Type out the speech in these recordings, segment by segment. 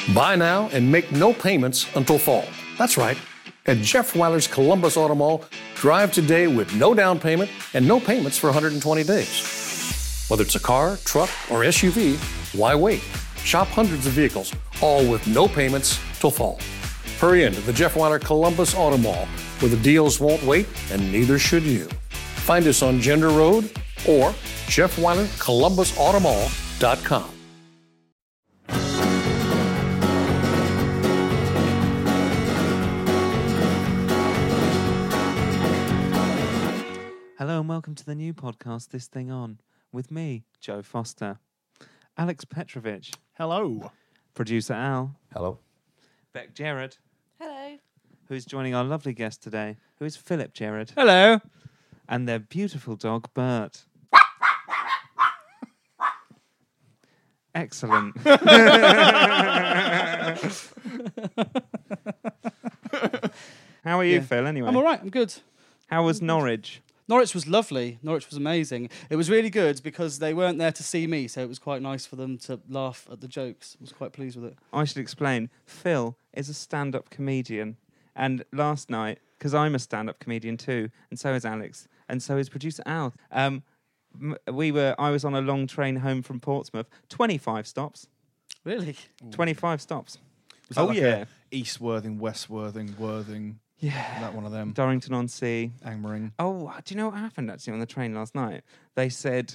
Buy now and make no payments until fall. That's right. At Jeff Weiler's Columbus Auto Mall, drive today with no down payment and no payments for 120 days. Whether it's a car, truck, or SUV, why wait? Shop hundreds of vehicles, all with no payments till fall. Hurry into the Jeff Weiler Columbus Auto Mall, where the deals won't wait and neither should you. Find us on Gender Road or JeffWeilerColumbusAutomall.com. Hello and welcome to the new podcast, This Thing On, with me, Joe Foster, Alex Petrovich, Hello. producer Al, Hello. Beck Gerard, Hello. who is joining our lovely guest today, who is Philip Gerard, Hello. and their beautiful dog, Bert. Excellent. How are you, Phil, anyway? I'm all right. I'm good. How was Norwich? Norwich was lovely. Norwich was amazing. It was really good because they weren't there to see me, so it was quite nice for them to laugh at the jokes. I was quite pleased with it. I should explain. Phil is a stand-up comedian, and last night, because I'm a stand-up comedian too, and so is Alex, and so is producer Al. I was on a long train home from Portsmouth. 25 stops. Really? 25 stops. Was that Oh like yeah, East Worthing, West Worthing, Worthing. yeah. That one of them. Durrington-on-Sea. Angmering. Oh, do you know what happened actually on the train last night? They said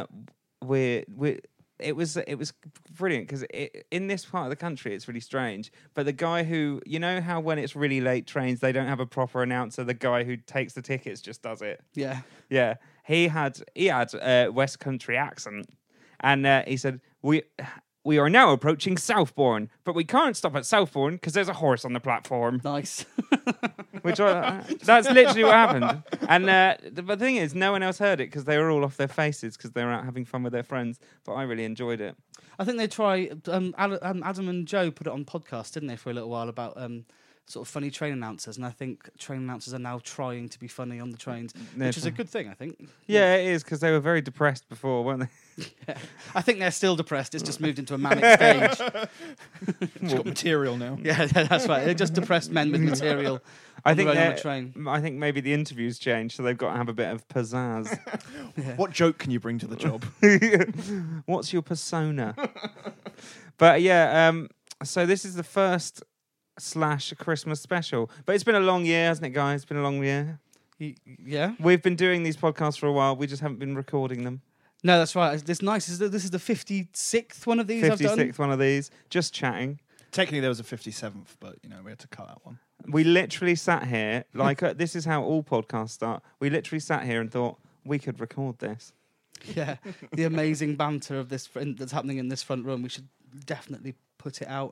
it was brilliant because in this part of the country it's really strange. But the guy who, you know how when it's really late trains they don't have a proper announcer, the guy who takes the tickets just does it. Yeah. Yeah, he had a West Country accent, and he said we are now approaching Southbourne, but we can't stop at Southbourne because there's a horse on the platform. Nice. That's literally what happened. And the thing is, no one else heard it because they were all off their faces because they were out having fun with their friends. But I really enjoyed it. I think they Adam and Joe put it on podcast, didn't they, for a little while about sort of funny train announcers, and I think train announcers are now trying to be funny on the trains, which is a good thing, I think. Yeah, it is, because they were very depressed before, weren't they? Yeah. I think they're still depressed. It's just moved into a manic stage. It's got material now. Yeah, that's right. They're just depressed men with material. I think on a train. I think maybe the interviews changed, so they've got to have a bit of pizzazz. What joke can you bring to the job? What's your persona? But yeah, so this is the first / Christmas special. But it's been a long year, hasn't it, guys? It's been a long year. Yeah. We've been doing these podcasts for a while. We just haven't been recording them. No, that's right. It's nice. This is the 56th one of these I've done. 56th one of these. Just chatting. Technically, there was a 57th, but we had to cut that one. We literally sat here, like this is how all podcasts start. We literally sat here and thought, we could record this. Yeah, the amazing banter of this that's happening in this front room. We should definitely put it out.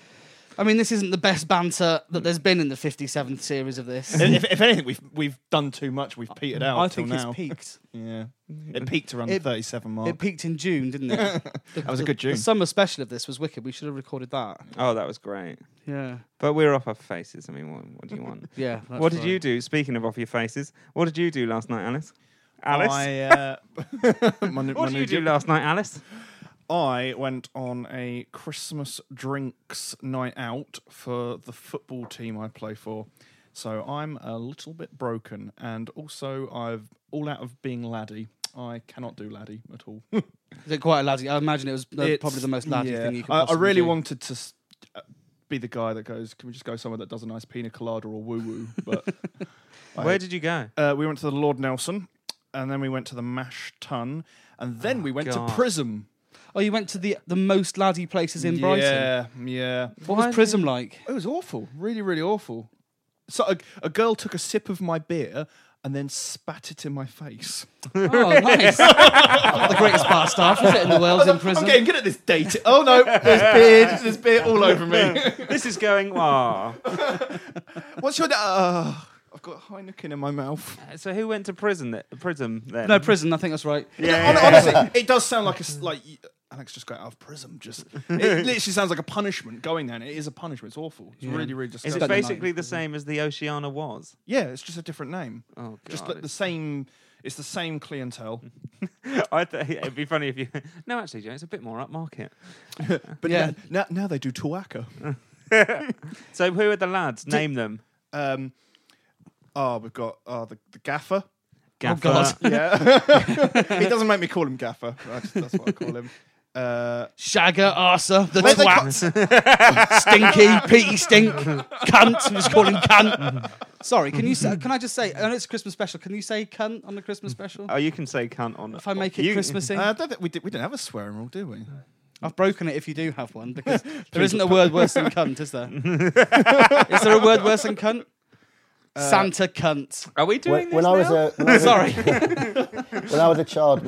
I mean, this isn't the best banter that there's been in the 57th series of this. if anything, we've done too much. We've petered out. I till think now. it's peaked. Yeah, it peaked around the 37 mark. It peaked in June, didn't it? That was a good June. The summer special of this was wicked. We should have recorded that. Oh, that was great. Yeah. But we're off our faces. I mean, what do you want? Yeah. What did you do? Speaking of off your faces, what did you do last night, Alice? Alice? What did you do last night, Alice? I went on a Christmas drinks night out for the football team I play for. So I'm a little bit broken, and also I've all out of being laddie. I cannot do laddie at all. Is it quite a laddie? I imagine it was probably the most laddie thing you could possibly I really do. wanted to be the guy that goes, can we just go somewhere that does a nice pina colada or woo-woo? But Where did you go? we went to the Lord Nelson, and then we went to the Mash Tun, and then we went God. to Prism. Oh, you went to the most laddie places in Brighton? Yeah. What was Prism like? It was awful. Really, really awful. So a girl took a sip of my beer and then spat it in my face. Oh, nice. Not the greatest bar staff, is it, in the world in Prism? I'm getting good at this date. Oh, no, there's beer all over me. This is going. Oh. What's your... I've got Heineken in my mouth. So who went to Prism then? No, Prison, I think that's right. Honestly, it does sound like Alex just got out of Prism. It literally sounds like a punishment going there. And it is a punishment. It's awful. It's really, really Is disgusting. it basically the same as the Oceana was? Yeah, it's just a different name. Oh, God. Just the same... It's the same clientele. I think it'd be funny if you. No, actually, Joe, it's a bit more upmarket. But Yeah. now they do Tuaca. So who are the lads? Name them. We've got the Gaffer. Gaffer. God. Yeah. He doesn't make me call him Gaffer. That's what I call him. Shagger, Arser, the Where's the twat, Stinky, Petey Stink, cunt. We just call him cunt. Sorry, can I just say? I know it's a Christmas special. Can you say cunt on the Christmas special? Oh, you can say cunt on. If I make it Christmassy, I don't think we didn't have a swearing rule, do we? I've broken it. If you do have one, because there isn't a word worse than cunt, is there? Is there a word worse than cunt? Santa cunt. Are we doing When this I was now? a Sorry. when I was a child,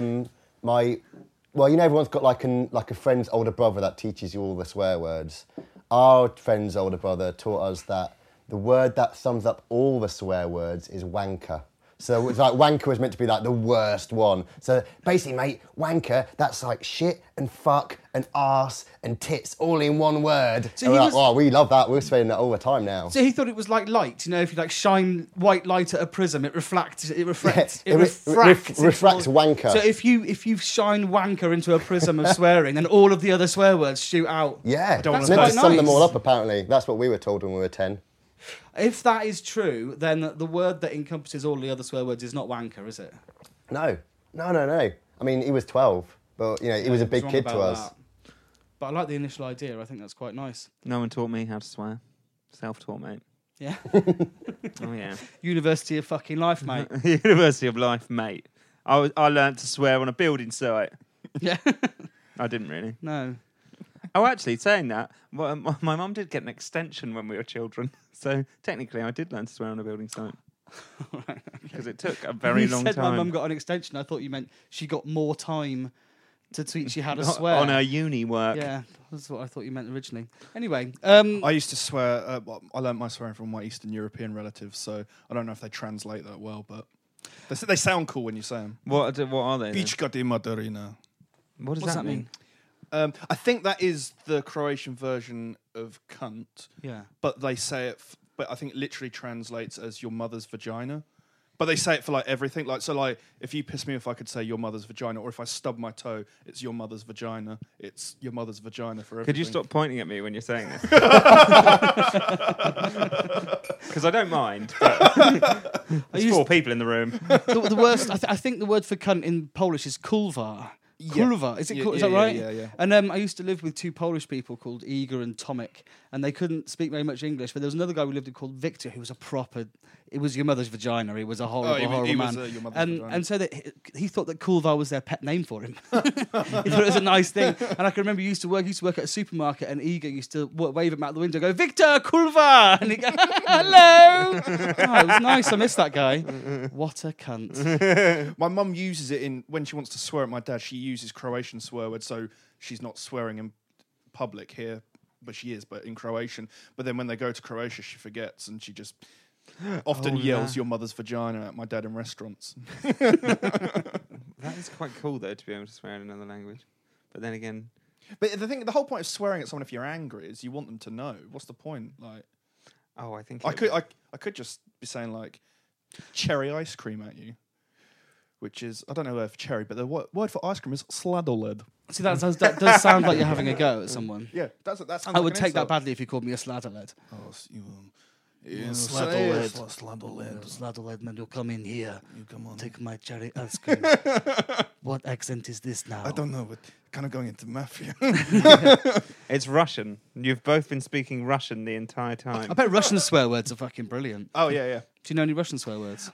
well, everyone's got like a friend's older brother that teaches you all the swear words. Our friend's older brother taught us that the word that sums up all the swear words is wanker. So it's like wanker was meant to be like the worst one. So basically, mate, wanker, that's like shit and fuck and arse and tits all in one word. So And we're he like, was- oh, we love that. We're saying that all the time now. So he thought it was like light. If you like shine white light at a prism, it refracts. It refracts. It refracts wanker. So if you shine wanker into a prism of swearing, then all of the other swear words shoot out. Yeah, don't it's wanna meant to quite sum them nice. all up, apparently. That's what we were told when we were 10. If that is true, then the word that encompasses all the other swear words is not wanker, is it? No. I mean, he was 12, but, he was a big Wrong kid to about us. that. But I like the initial idea. I think that's quite nice. No one taught me how to swear. Self-taught, mate. Yeah. Oh yeah. University of fucking life, mate. University of Life, mate. I learned to swear on a building site. Yeah. I didn't really. No. Oh, actually, saying that, my mum did get an extension when we were children. So technically, I did learn to swear on a building site. Because it took a very you long said time. my mum got an extension. I thought you meant she got more time to teach you how to swear. On her uni work. Yeah, that's what I thought you meant originally. Anyway, I used to swear. I learnt my swearing from my Eastern European relatives, so I don't know if they translate that well, but they sound cool when you say them. What are they? then? Pichka di Madarina. What does What's that that mean? I think that is the Croatian version of cunt, yeah. but they say it. But I think it literally translates as your mother's vagina. But they say it for like everything. So if you piss me off, I could say your mother's vagina, or if I stub my toe, it's your mother's vagina. It's your mother's vagina for everything. Could you stop pointing at me when you're saying this? Because I don't mind. But there's 4 people in the room. The worst. I think the word for cunt in Polish is kulva. Kulva. Is it? Is that right? Yeah. And I used to live with 2 Polish people called Igor and Tomek, and they couldn't speak very much English. But there was another guy we lived with called Victor, who was a proper. It was your mother's vagina. He was a horrible, horrible man. Your mother's vagina. And so that he thought that Kulva was their pet name for him. He thought it was a nice thing. And I can remember he used to work at a supermarket, and Igor used to wave him out the window, go Victor Kulva, and he go hello. Oh, it was nice. I miss that guy. What a cunt. My mum uses it when she wants to swear at my dad. She uses Croatian swear words, so she's not swearing in public here, but she is, but in Croatian. But then when they go to Croatia, she forgets, and she just often yells your mother's vagina at my dad in restaurants. That is quite cool, though, to be able to swear in another language. But then again... But the whole point of swearing at someone if you're angry is you want them to know. What's the point? Like, Oh, I think... I could just be saying, like, cherry ice cream at you. Which is, I don't know the word for cherry, but the word for ice cream is sladoled. See, that does sound like you're having a go at someone. Yeah, that sounds I like would an take that insult. badly if you called me a sladoled. Oh, Sladoled. Sladoled. Sladoled, man, you come in here. You come on. Take my cherry ice cream. What accent is this now? I don't know, but kind of going into mafia. It's Russian. You've both been speaking Russian the entire time. I bet Russian swear words are fucking brilliant. Oh, yeah. Do you know any Russian swear words?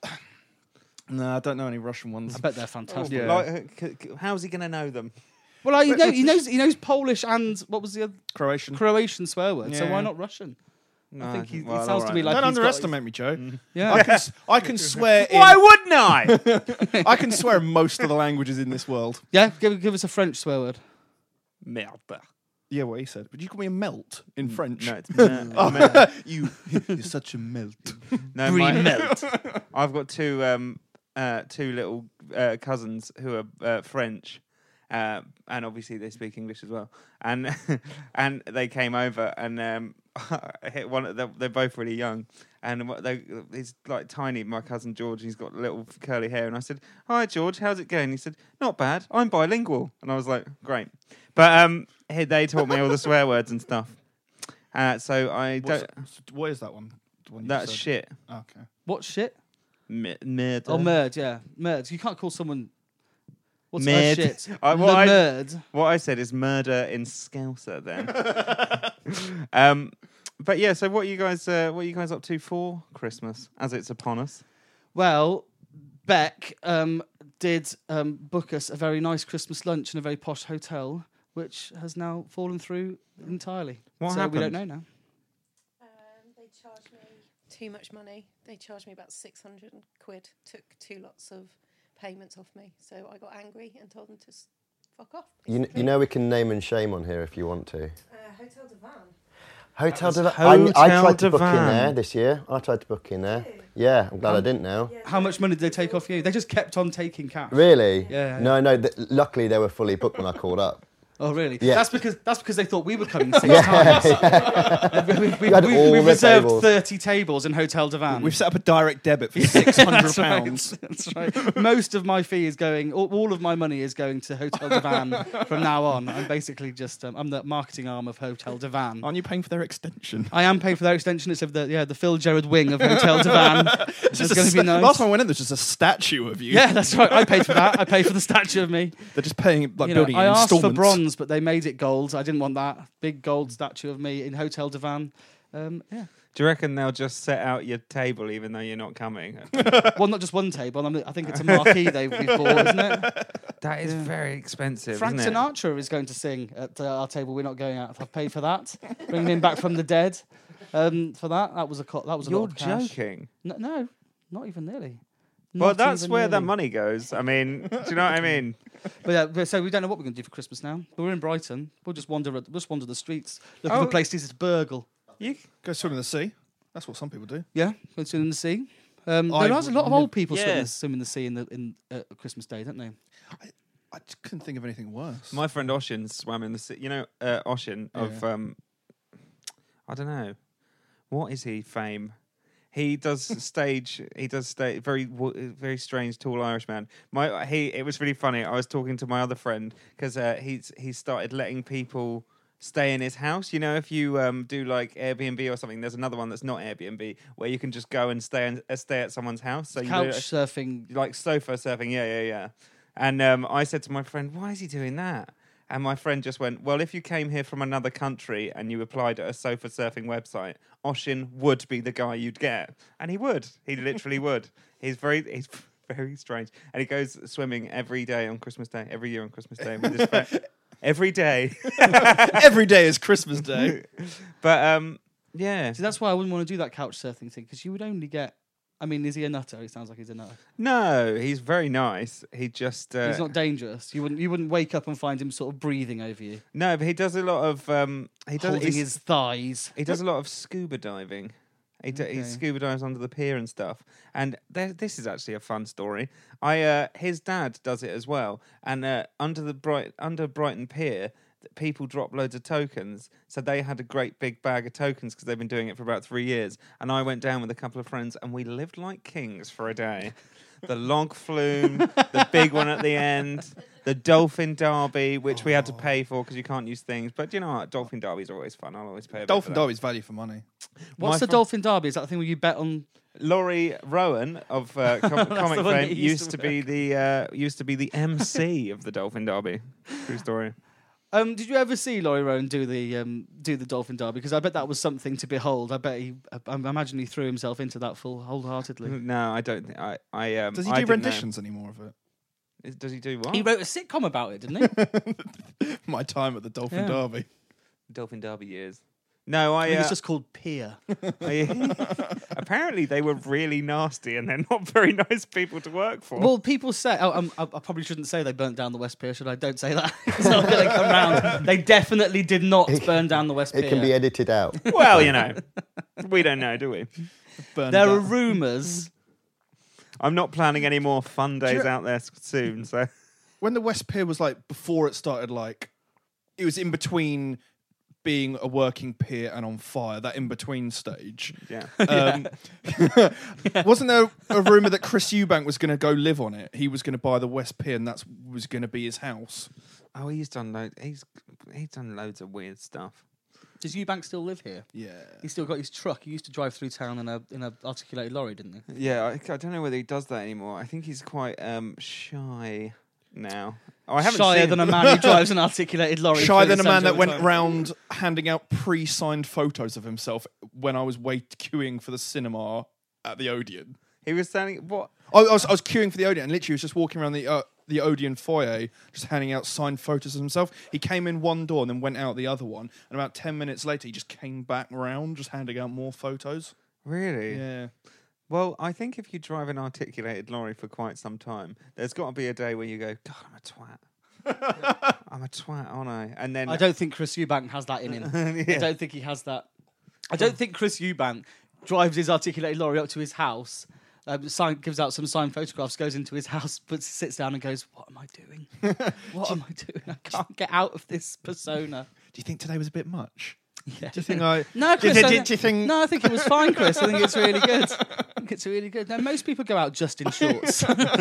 No, I don't know any Russian ones. I bet they're fantastic. Yeah. Like, how's he going to know them? Well, he knows Polish and what was the other Croatian swear word. So Yeah. why not Russian? I think he well, sounds to me alright. like Don't he's got- underestimate me, Joe. Yeah. I can swear in... Why wouldn't I? I can swear in most of the languages in this world. Yeah, give us a French swear word. Merde. Yeah, what he said. But you call me a melt in French. No, it's merde. You're such a melt. No, Brie my- melt. I've got two little cousins who are French, and obviously they speak English as well. And and they came over, and I hit one. They're both really young, and he's like tiny. My cousin George, he's got little curly hair, and I said, "Hi George, how's it going?" He said, "Not bad. I'm bilingual," and I was like, "Great." But they taught me all the swear words and stuff. So I don't. What is that one? The one you That's said? shit. Okay. What shit? Murder. Oh, murd, yeah. Murd. You can't call someone... What's Murd. shit? What Murd. What I said is murder in Scouser then. But yeah, so what are you guys up to for Christmas as it's upon us? Well, Beck did book us a very nice Christmas lunch in a very posh hotel, which has now fallen through entirely. What so we don't happened? know now. They charged me too much money. They charged me about 600 quid. Took 2 lots of payments off me. So I got angry and told them to fuck off. You basically. know we can name and shame on here if you want to. Hotel de Van. Hotel was de Van. Hotel I tried to de book in Van. there this year. I tried to book in there. Yeah, I'm glad I didn't now. How much money did they take off you? They just kept on taking cash. Really? Yeah. No, luckily they were fully booked when I called up. Oh, really? Yeah. That's because they thought we were coming 6 times. We had all the reserved tables. 30 tables in Hotel de Van. We've set up a direct debit for £600. That's right. That's right. Most of my fee is going. All of my money is going to Hotel de Van from now on. I'm basically just. I'm the marketing arm of Hotel de Van. Aren't you paying for their extension? I am paying for their extension. It's of the Phil Gerard wing of Hotel de Van. It's Just going to be nice. Last time I went in, there's just a statue of you. Yeah, that's right. I paid for that. I paid for the statue of me. They're just paying, like, You know, building I in asked installments. for bronze, but they made it gold. I didn't want that big gold statue of me in Hotel de Van. Yeah. Do you reckon they'll just set out your table even though you're not coming? Well, not just one table. I think it's a marquee we've bought, isn't it? That is very expensive, Frank isn't it? Sinatra is going to sing at our table. We're not going out. I've paid for that. Bringing him back from the dead. For that was a lot You're of cash. joking. No, not even nearly. Well, Not that's even where that nearly. money goes. I mean, do you know what I mean? But so we don't know what we're going to do for Christmas now. But we're in Brighton. We'll just wander the streets looking for places to burgle. You Go swim in the sea. That's what some people do. Yeah, go swim in the sea. There I are a lot of old people Yeah. swim in the sea in Christmas Day, don't they? I just couldn't think of anything worse. My friend Oshin swam in the sea. You know, Oshin of I don't know, what is he? Fame. He does stage. He does very strange tall Irish man. It was really funny. I was talking to my other friend because he started letting people stay in his house. You know, if you do like Airbnb or something, there's another one that's not Airbnb where you can just go and stay at someone's house. So Couch you do, surfing. like sofa surfing. Yeah. And I said to my friend, "Why is he doing that?" And my friend just went, "Well, if you came here from another country and you applied at a sofa surfing website, Oshin would be the guy you'd get." And he would. He literally would. He's very strange. And he goes swimming every day on Christmas Day, every year on Christmas Day with his friend. Every day. Every day is Christmas Day. But, yeah. See, that's why I wouldn't want to do that couch surfing thing because you would only get. I mean, is he a nutter? He sounds like he's a nutter. No, he's very nice. He just... He's not dangerous. You wouldn't wake up and find him sort of breathing over you, No, but he does a lot of... holding his thighs. He does a lot of scuba diving. He scuba dives under the pier and stuff. And this is actually a fun story. His dad does it as well. And under Brighton Pier, people drop loads of tokens. So they had a great big bag of tokens because they've been doing it for about 3 years. And I went down with a couple of friends and we lived like kings for a day. The log flume, the big one at the end, the Dolphin Derby, which we had to pay for because you can't use things. But you know what? Dolphin Derby's always fun. I'll always pay a bit Dolphin for that. Derby's value for money. What's the Dolphin Derby? Is that the thing where you bet on? Laurie Rowan of comic the one fame that used to be the MC of the Dolphin Derby. True story. Did you ever see Laurie Rowan do the Dolphin Derby? Because I bet that was something to behold. I imagine he threw himself into that wholeheartedly. No, I don't think I Does he I do didn't renditions anymore of it? know. Does he do what? He wrote a sitcom about it, didn't he? My time at the Dolphin Yeah. Derby. Dolphin Derby years. No, I think it's just called Pier. apparently they were really nasty and they're not very nice people to work for. Well, people say. I probably shouldn't say they burnt down the West Pier, should I? Don't say that. It's not going to come round. They definitely did not burn down the West Pier. It can be edited out. Well, you know, we don't know, do we? Burned There are down. rumours. I'm not planning any more fun days out there soon, so when the West Pier was like before it started, like it was in between being a working pier and on fire, that in between stage. Yeah. Wasn't there a rumor that Chris Eubank was going to go live on it? He was going to buy the West Pier, and that was going to be his house. Oh, he's done loads. He's done loads of weird stuff. Does Eubank still live here? Yeah. He's still got his truck. He used to drive through town in a articulated lorry, didn't he? Yeah, I don't know whether he does that anymore. I think he's quite shy now. Oh, I haven't Shyer seen than a man who drives an articulated lorry. Shy through than the a man centre that all the went time. round handing out pre-signed photos of himself when I was queuing for the cinema at the Odeon. He was standing. What? I was queuing for the Odeon, and literally was just walking around the Odeon foyer, just handing out signed photos of himself. He came in one door and then went out the other one, and about 10 minutes later, he just came back round, just handing out more photos. Really? Yeah. Well, I think if you drive an articulated lorry for quite some time, there's got to be a day where you go, God, I'm a twat. I'm a twat, aren't I? And then I don't think Chris Eubank has that in him. I don't think he has that. I don't think Chris Eubank drives his articulated lorry up to his house, gives out some signed photographs, goes into his house, sits down and goes, "What am I doing? What am I doing? I can't get out of this persona." Do you think today was a bit much? Yeah. Do you think I... No, Chris. Do you think... No, I think it was fine, Chris. I think it's really good. I think it's really good. No, most people go out just in shorts.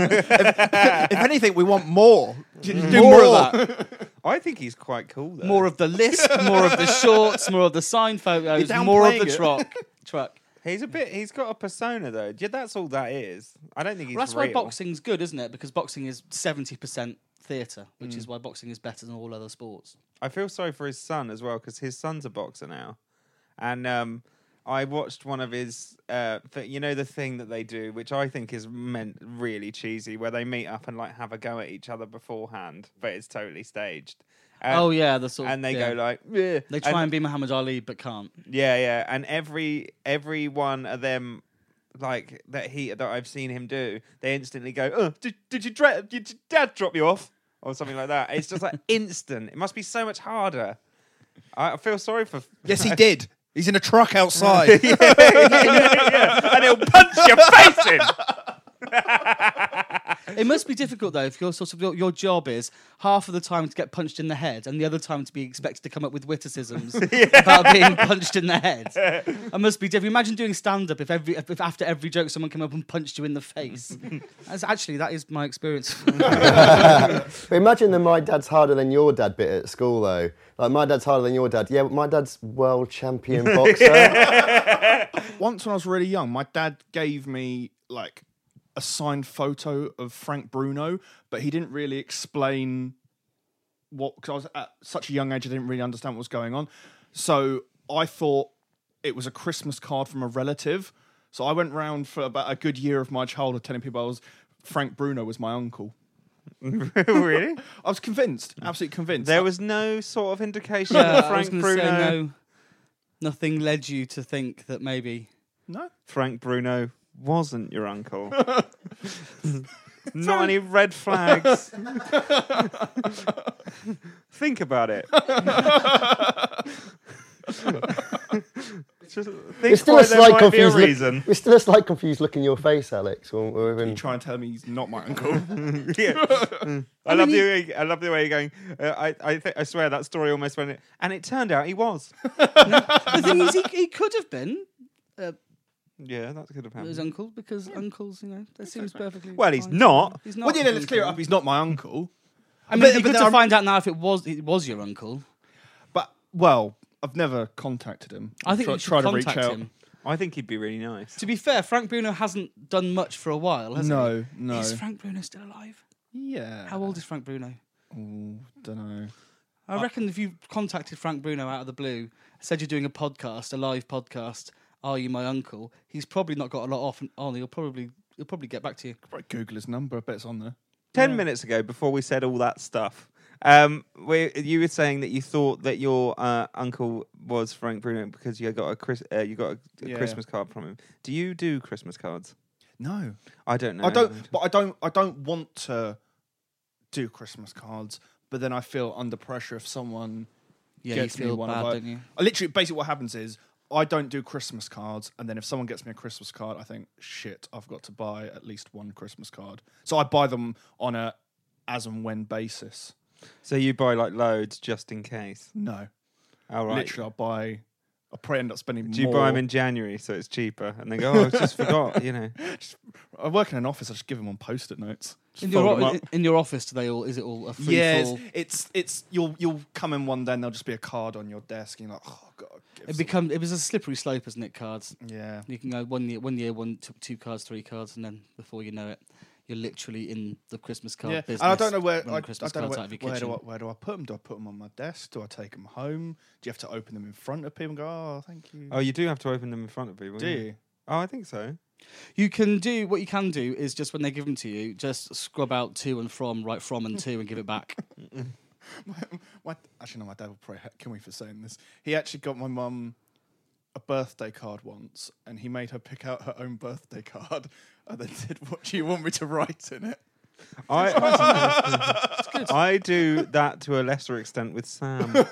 If anything, we want more. Do More of that. I think he's quite cool, though. More of the list, more of the shorts, more of the signed photos, You're more of the downplaying it. truck. He's got a persona, though. Yeah, that's all that is. I don't think he's Well, that's real. why boxing's good, isn't it? Because boxing is 70% theatre, which is why boxing is better than all other sports. I feel sorry for his son as well, because his son's a boxer now. And I watched one of his, the thing that they do, which I think is meant really cheesy, where they meet up and like have a go at each other beforehand, but it's totally staged. Oh yeah, the sort. And they yeah. go like, "Yeah." They try and be Muhammad Ali, but can't. Yeah, and every one of them, like that I've seen him do, they instantly go, "Oh, did your dad drop you off?" or something like that. It's just like instant. It must be so much harder. I feel sorry for. Yes, he did. He's in a truck outside. Yeah, and he'll punch your face in. It must be difficult though if your job is half of the time to get punched in the head and the other time to be expected to come up with witticisms about being punched in the head. It must be difficult. Imagine doing stand-up if after every joke someone came up and punched you in the face. That is my experience. But imagine the "my dad's harder than your dad" bit at school though. Like, my dad's harder than your dad. Yeah, but my dad's world champion boxer. Once when I was really young, my dad gave me like a signed photo of Frank Bruno, but he didn't really explain because I was at such a young age, I didn't really understand what was going on. So I thought it was a Christmas card from a relative. So I went round for about a good year of my childhood telling people Frank Bruno was my uncle. Really? I was convinced, absolutely convinced. There was no sort of indication Yeah, that I was Frank gonna say, Bruno. no, nothing led you to think that maybe. No. Frank Bruno wasn't your uncle. Not any red flags. Think about it. Just think still why a there slight might be a confused look- reason. We're still a slight confused look in your face, Alex. You try and tell me he's not my uncle. Yeah. I love the way you're going. I swear that story almost went. And it turned out he was. The thing is, he could have been Yeah, that could have his happened. uncle because uncles, that seems perfectly. Well, he's fine. not. He's not. Well, yeah, let's clear it up. He's not my uncle. I mean, But- it'd be but good then to I'm- find out now if it was your uncle. But, well, I've never contacted him. I think I've you should tried to reach contact out. him. I think he'd be really nice. To be fair, Frank Bruno hasn't done much for a while, has he? No. Is Frank Bruno still alive? Yeah. How old is Frank Bruno? Don't know. I reckon if you contacted Frank Bruno out of the blue, said you're doing a podcast, a live podcast, "Are you my uncle?" He's probably not got a lot on. He'll probably get back to you. Probably Google his number. I bet it's on there. 10 minutes ago, before we said all that stuff, you were saying that you thought that your uncle was Frank Bruno because you got a Christmas card from him. Do you do Christmas cards? No, I don't know. I don't. But I don't want to do Christmas cards. But then I feel under pressure if someone Yeah, gets you me feel one bad, of don't you? I literally, basically, what happens is I don't do Christmas cards, and then if someone gets me a Christmas card, I think, shit, I've got to buy at least one Christmas card. So I buy them on a as and when basis. So you buy like loads just in case. No, All right. literally, I'll probably end up spending Do you more. buy them in January so it's cheaper, and they go, "Oh, I just forgot," I work in an office. I just give them on post-it notes. Just In fold 'em your, up. in your office, do they all? Is it all a free Yeah, fall? it's you'll come in one day and there'll just be a card on your desk and you're like, oh god. It was a slippery slope, isn't it? Cards. Yeah. You can go one year, two cards, three cards, and then before you know it, you're literally in the Christmas card Yeah, business. and I don't know where running I Christmas don't know cards out of your where kitchen. do I put them? Do I put them on my desk? Do I take them home? Do you have to open them in front of people and go, oh, thank you? Oh, you do have to open them in front of people. Do yeah. you? Oh, I think so. You can do what you can do is just when they give them to you, just scrub out to and from, write from and to, and give it back. Actually, no, my dad will probably kill me for saying this. He actually got my mum a birthday card once, and he made her pick out her own birthday card, and then said, "What do you want me to write in it?" I do that to a lesser extent with Sam.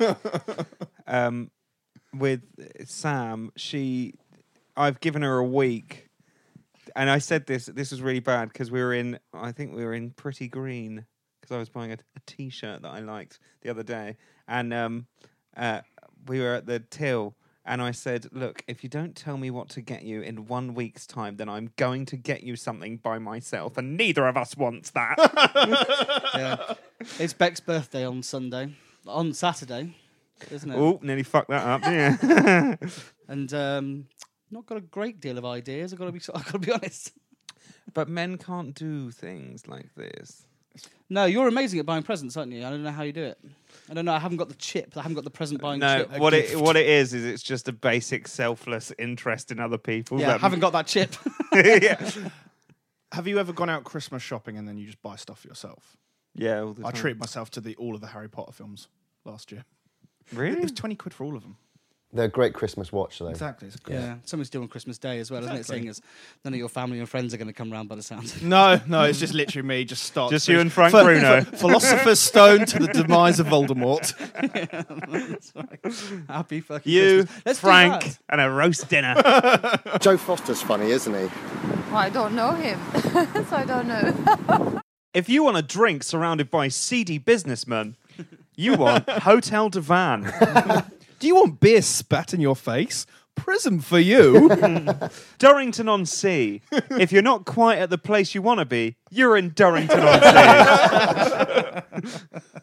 With Sam, I've given her a week, and I said this was really bad because I think we were in Pretty Green because I was buying a T-shirt that I liked the other day, and we were at the till. And I said, look, if you don't tell me what to get you in 1 week's time, then I'm going to get you something by myself. And neither of us wants that. Yeah. It's Beck's birthday on Saturday, isn't it? Oh, nearly fucked that up, yeah. And not got a great deal of ideas. I've got to be honest. But men can't do things like this. No, you're amazing at buying presents, aren't you? I don't know how you do it. I don't know. I haven't got the chip. I haven't got the present buying No, chip. what it is it's just a basic selfless interest in other people. Yeah, I haven't got that chip. yeah. Have you ever gone out Christmas shopping and then you just buy stuff for yourself? Yeah, all the I time. treated myself to all of the Harry Potter films last year. Really? It was 20 quid for all of them. They're a great Christmas watch, though. Exactly. It's great. Yeah, something's due on Christmas Day as well, isn't it? Exactly. Seeing as none of your family and friends are going to come round by the sound. No, it's just literally me. Just start. Just you and Frank Bruno. Philosopher's Stone to the demise of Voldemort. That's right. Happy fucking You, Christmas. Let's do Frank, that. and a roast dinner. Joe Foster's funny, isn't he? Well, I don't know him, so I don't know. If you want a drink surrounded by seedy businessmen, you want Hotel de Van. Do you want beer spat in your face? Prison for you. Durrington-on-Sea. If you're not quite at the place you want to be, you're in Durrington-on-Sea.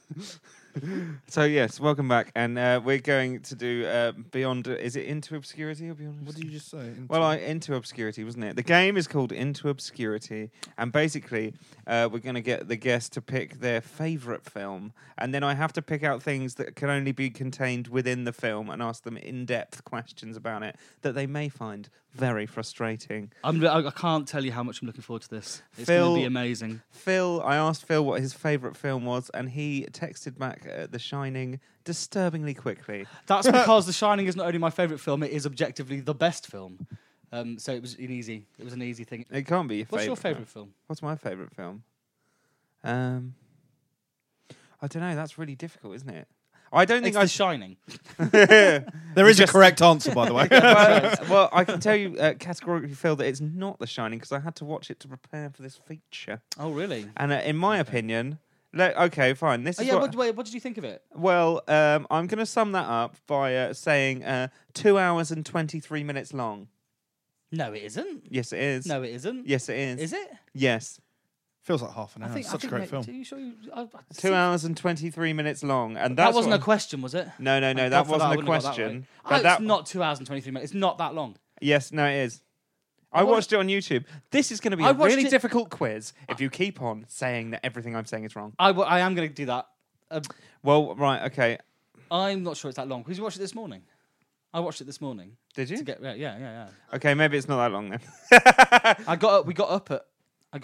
So yes, welcome back, and we're going to do Beyond. Is it Into Obscurity or Beyond? What did you just say? Well, Into Obscurity, wasn't it? The game is called Into Obscurity, and basically, we're going to get the guest to pick their favourite film, and then I have to pick out things that can only be contained within the film and ask them in-depth questions about it that they may find very frustrating. I can't tell you how much I'm looking forward to this. It's Phil- going to be amazing. I asked Phil what his favourite film was, and he texted back The Shining disturbingly quickly. That's because The Shining is not only my favourite film; it is objectively the best film. So it was an easy thing. It can't be your favourite. What's your favourite film? What's my favourite film? I don't know. That's really difficult, isn't it? I don't think It's The Shining. There is a correct answer, by the way. well, I can tell you categorically, Phil, that it's not The Shining because I had to watch it to prepare for this feature. Oh, really? And in my opinion, okay, fine. This Oh, is yeah. what, What did you think of it? well, I'm going to sum that up by saying 2 hours and 23 minutes long. No, it isn't. Yes, it is. No, it isn't. Yes, it is. Is it? Yes. Feels like half an hour. It's such a great film. Are you sure? 2 hours and 23 minutes long, and That that's wasn't what- a question, was it? No, Thank that God for wasn't I a wouldn't have got that question. right. But Oh, that it's not 2 hours and 23 minutes. It's not that long. Yes, no, it is. I What- watched it on YouTube. This is going to be I a watched really it- difficult quiz if you keep on saying that everything I'm saying is wrong. I am going to do that. Well, right, okay. I'm not sure it's that long because you watched it this morning. I watched it this morning. Did you? To get yeah. Okay, maybe it's not that long then. We got up at.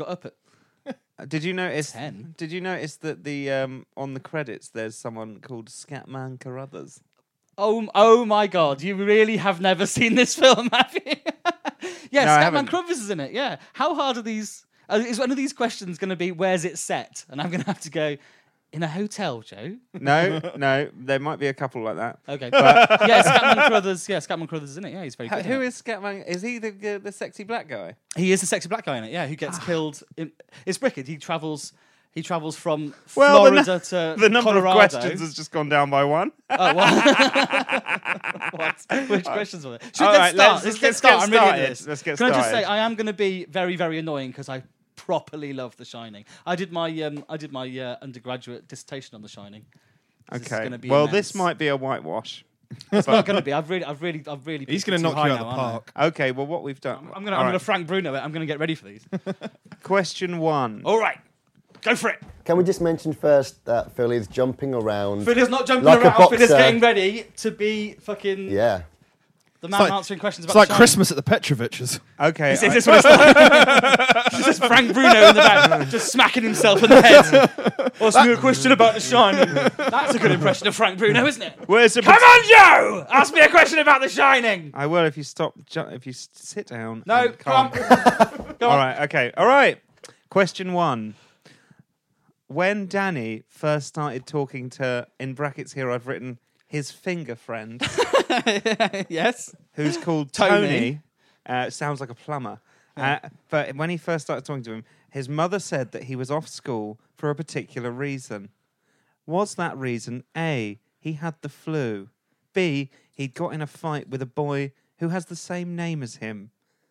Did you notice? 10. Did you notice that the on the credits there's someone called Scatman Carruthers? Oh my God! You really have never seen this film, have you? Yeah, No, I Scatman haven't. Crothers is in it. Yeah. How hard are these? Is one of these questions going to be where's it set? And I'm going to have to go in a hotel, Joe. No, there might be a couple like that. Okay, but yeah, Scatman Crothers. Yeah, Scatman Crothers is in it. Yeah, he's very good. Who in it. is Scatman? Is he the sexy black guy? He is a sexy black guy in it. Yeah, who gets killed? It's wicked. He travels. He travels from Well, Florida to The number Colorado. of questions has just gone down by one. Oh, what? Which questions were there? Should All let's right, start. let's Let's get started. I'm really into this. Let's get Can I just started. say I am going to be very, very annoying because I properly love The Shining. I did my undergraduate dissertation on The Shining. This is Okay. gonna be Well, immense. this might be a whitewash. It's not going to be. I've really. He's going to knock you out of the park. Okay. Well, what we've done. I'm going to Frank Bruno it. I'm going to get ready for these. Question 1. All right, go for it. Can we just mention first that Phil is jumping around? Phil is not jumping Like a around. Phil is boxer. getting ready to be fucking Yeah. the man like- answering questions about It's like The Shining. Christmas at the Petroviches. Okay. Is this what it's like? This is Frank Bruno in the back, just smacking himself in the head. Ask me a question about The Shining. That's a good impression of Frank Bruno, isn't it? Where's the Come on, Joe! Ask me a question about The Shining. I will if you stop. If you sit down. No, and come calm. on. Go All on. right. Okay. All right. Question 1. When Danny first started talking to, in brackets here, I've written his finger friend, Yes. who's called Tony. Tony. Sounds like a plumber. But when he first started talking to him, his mother said that he was off school for a particular reason. Was that reason A, he had the flu, B, he'd got in a fight with a boy who has the same name as him?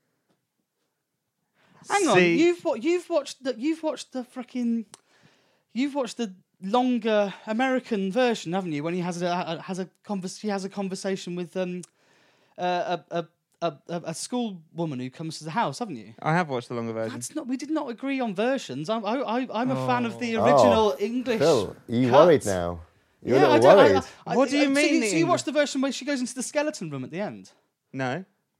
Hang on. C, You've watched the longer American version, haven't you? When he has a conversation with a school woman who comes to the house, haven't you? I have watched the longer version. That's not. We did not agree on versions. I'm a fan of the original English. Phil, are you cut. worried now? You're Yeah, a I little don't. worried. What do you mean the So you watched the version where she goes into the skeleton room at the end? No.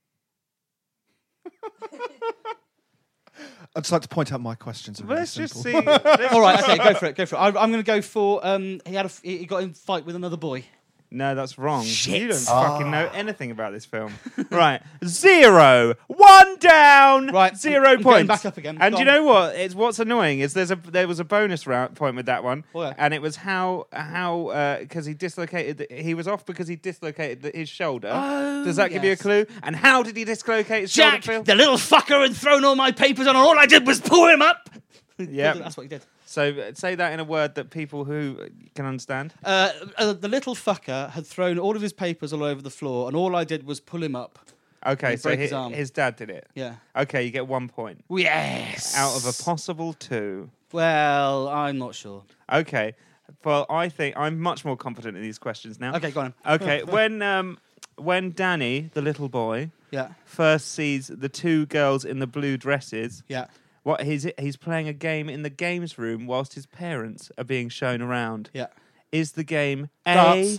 I'd just like to point out my questions are really Let's just simple. see. let's All right, just- okay, go for it. I'm going to go for. He got in a fight with another boy. No, that's wrong. Shit. You don't fucking know anything about this film. Right. 0. 1 down. Right, 0 I'm points. getting back up again. And Go do you on. know what? What's annoying is there was a bonus point with that one, Yeah. and it was how because he dislocated. He was off because he dislocated his shoulder. Oh, Does that give you a yes. clue? And how did he dislocate his Jack, shoulder, Phil? the little fucker had thrown all my papers on, and all I did was pull him up. Yep. That's what he did. So say that in a word that people who can understand. The little fucker had thrown all of his papers all over the floor, and all I did was pull him up. Okay, He so broke his arm. his dad did it. Yeah. Okay, you get 1 point Yes. out of a possible 2. Well, I'm not sure. Okay. Well, I think I'm much more confident in these questions now. Okay, go on. Okay. When Danny, the little boy, Yeah. first sees the 2 girls in the blue dresses, Yeah. what he's playing a game in the games room whilst his parents are being shown around. Yeah. Is the game Darts.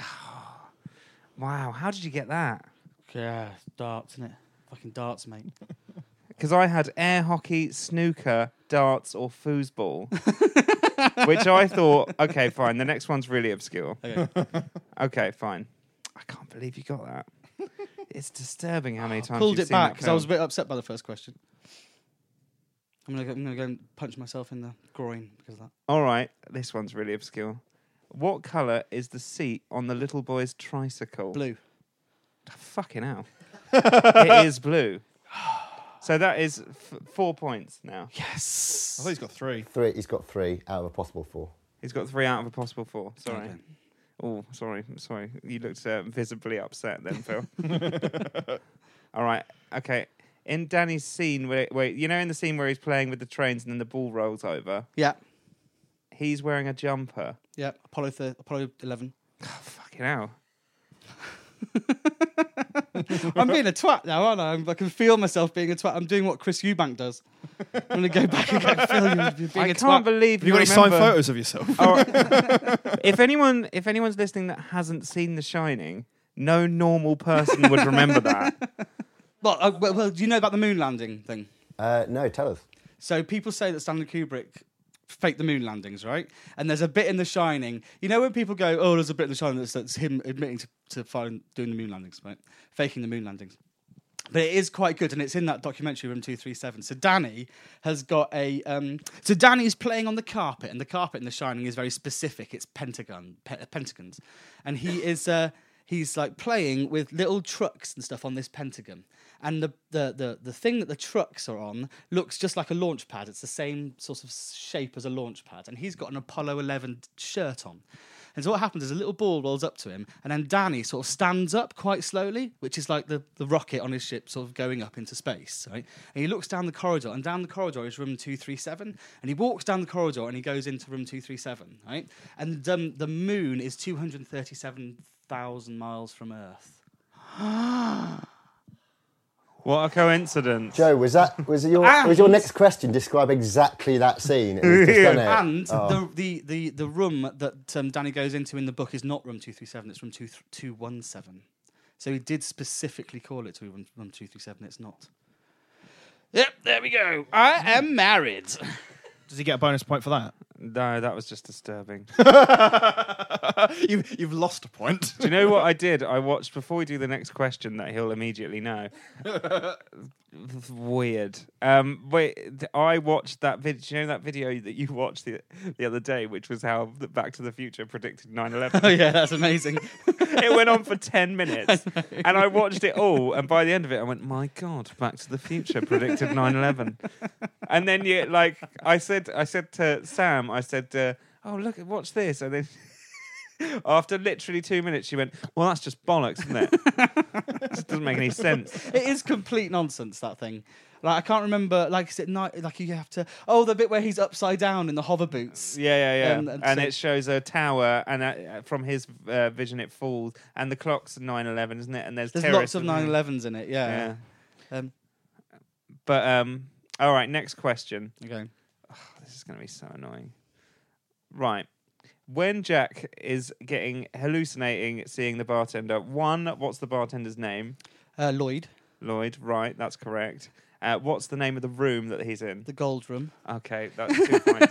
Wow, how did you get that? Yeah, darts, isn't it? Fucking darts, mate. Because I had air hockey, snooker, darts, or foosball, which I thought, okay, fine. The next one's really obscure. Okay. Okay, fine. I can't believe you got that. It's disturbing how many times Pulled you've it seen back that because I was a film. bit upset by the first question. I'm gonna go and punch myself in the groin because of that. All right, this one's really obscure. What colour is the seat on the little boy's tricycle? Blue. Fucking hell. It is blue. So that is 4 points now. Yes. I thought he's got 3. He's got 3 out of a possible 4. He's got 3 out of a possible 4. Sorry. Okay. Oh, sorry. You looked visibly upset then, Phil. All right. Okay. In Danny's scene, where you know, in the scene where he's playing with the trains and then the ball rolls over, Yeah. he's wearing a jumper. Yeah. Apollo 11. Oh, fucking hell. I'm being a twat now, aren't I? I can feel myself being a twat. I'm doing what Chris Eubank does. I'm going to go back and go, Phil, you're being I a can't twat. believe Have you got any signed photos of yourself? Oh, if anyone's listening that hasn't seen The Shining, no normal person would remember that. Well, do you know about the moon landing thing? No, tell us. So people say that Stanley Kubrick faked the moon landings, right? And there's a bit in The Shining. You know when people go, "Oh, there's a bit in The Shining that's him admitting to doing the moon landings, right? Faking the moon landings." But it is quite good, and it's in that documentary, Room 237. So Danny has got a... so Danny's playing on the carpet, and the carpet in The Shining is very specific. It's pentagons. And he is... he's like playing with little trucks and stuff on this pentagon. And the thing that the trucks are on looks just like a launch pad. It's the same sort of shape as a launch pad. And he's got an Apollo 11 shirt on. And so what happens is a little ball rolls up to him, and then Danny sort of stands up quite slowly, which is like the rocket on his ship sort of going up into space, right? And he looks down the corridor, and down the corridor is room 237, and he walks down the corridor and he goes into room 237, right? And the moon is 237,000 miles from Earth. What a coincidence. Joe, was your next question describe exactly that scene? And he's just done it. And Oh. the room that Danny goes into in the book is not room 237, it's room 217. So he did specifically call it to room 237, it's not. Yep, there we go. I am married. Does he get a bonus point for that? No, that was just disturbing. You've lost a point. Do you know what I did? I watched, before we do the next question that he'll immediately know. Weird. I watched that video. Do you know that video that you watched the other day, which was how the Back to the Future predicted 9/11? Oh yeah, that's amazing. It went on for 10 minutes, and I watched it all. And by the end of it, I went, "My God, Back to the Future predicted 9/11." And then I said to Sam, I said, "Oh look, watch this," and then. After literally 2 minutes, she went, "Well, that's just bollocks, isn't it?" It just doesn't make any sense. It is complete nonsense, that thing. Like, I can't remember, like, is it night? Like, you have to. Oh, the bit where he's upside down in the hover boots. Yeah. And so- it shows a tower, and from his vision, it falls, and the clock's 9/11, isn't it? And there's lots of terrorists, 9/11s in it. Yeah. But all right, next question. Okay. This is going to be so annoying. Right. When Jack is hallucinating, seeing the bartender, what's the bartender's name? Lloyd, Lloyd, right, that's correct. What's the name of the room that he's in? the gold room. Okay, that's 2 points.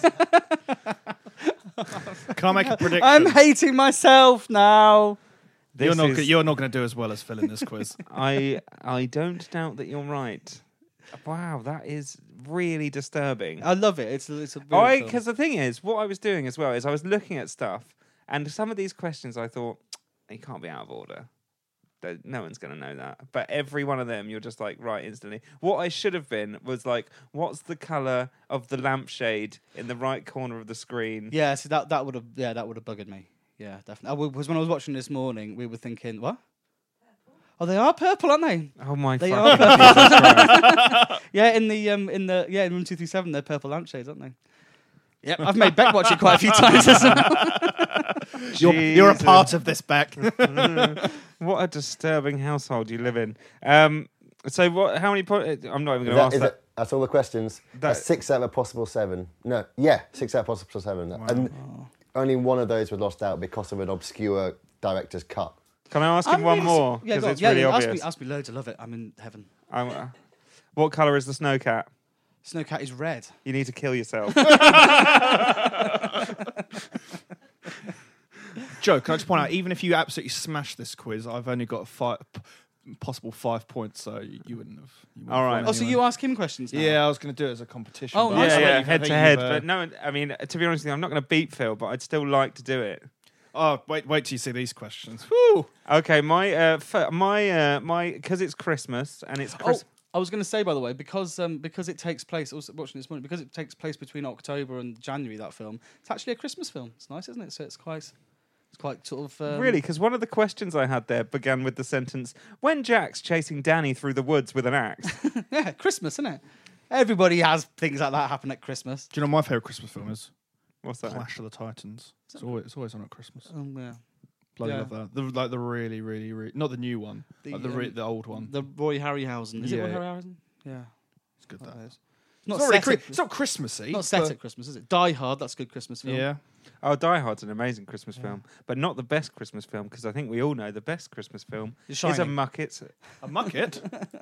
Can I make a prediction? I'm hating myself now. You're not going to do as well as Phil in this quiz. I don't doubt that you're right. Wow, that is really disturbing. I love it. It's a weird film. Because the thing is, what I was doing as well is I was looking at stuff, and some of these questions I thought, you can't be out of order. No one's going to know that. But every one of them, you're just like, right, instantly. What I should have been was like, what's the colour of the lampshade in the right corner of the screen? Yeah, so that would have buggered me. Yeah, definitely. Because when I was watching this morning, we were thinking, what? Oh, they are purple, aren't they? Oh my They fucking are Jesus Christ. Yeah, in room 237, they're purple lampshades, aren't they? Yep, I've made Beck watch it quite a few times as well. You're a part of this, Beck. What a disturbing household you live in. So what? How many points? I'm not even going to ask that. That's all the questions. That's 6 out of a possible 7. No, yeah, 6 out of a possible 7. Wow. And only one of those were lost out because of an obscure director's cut. Can I ask him one more? Yeah, Because it's really ask obvious. Ask me loads. I love it. I'm in heaven. What colour is the snowcat? Snowcat is red. You need to kill yourself. Joe, can I just point out, even if you absolutely smash this quiz, I've only got possible 5 points, so you wouldn't have. All right. Oh, so you ask him questions now? Yeah, I was going to do it as a competition. Oh, but nice. I Yeah, think head to you've, head. But no, I mean, to be honest with you, I'm not going to beat Phil, but I'd still like to do it. Oh, wait till you see these questions. Whew. Okay, because it's Christmas and it's Christmas. I was going to say, by the way, because it takes place. I was watching this morning because it takes place between October and January. That film, it's actually a Christmas film. It's nice, isn't it? So it's quite sort of Really? Because one of the questions I had there began with the sentence, when Jack's chasing Danny through the woods with an axe. yeah, Christmas, isn't it? Everybody has things like that happen at Christmas. Do you know what my favourite Christmas film is? What's that? Clash of the Titans. It's always on at Christmas. Yeah. Bloody Yeah. love that. The really, really, really, not the new one, the old one. The Roy Harryhausen. Is it Roy Yeah. Harryhausen? Yeah. It's good. That That. is. It's not Christmassy. Not set at Christmas, is it? Die Hard, that's a good Christmas film. Yeah. Oh, Die Hard's an amazing Christmas film, but not the best Christmas film, because I think we all know the best Christmas film The is a Shining. Muppet. A mucket.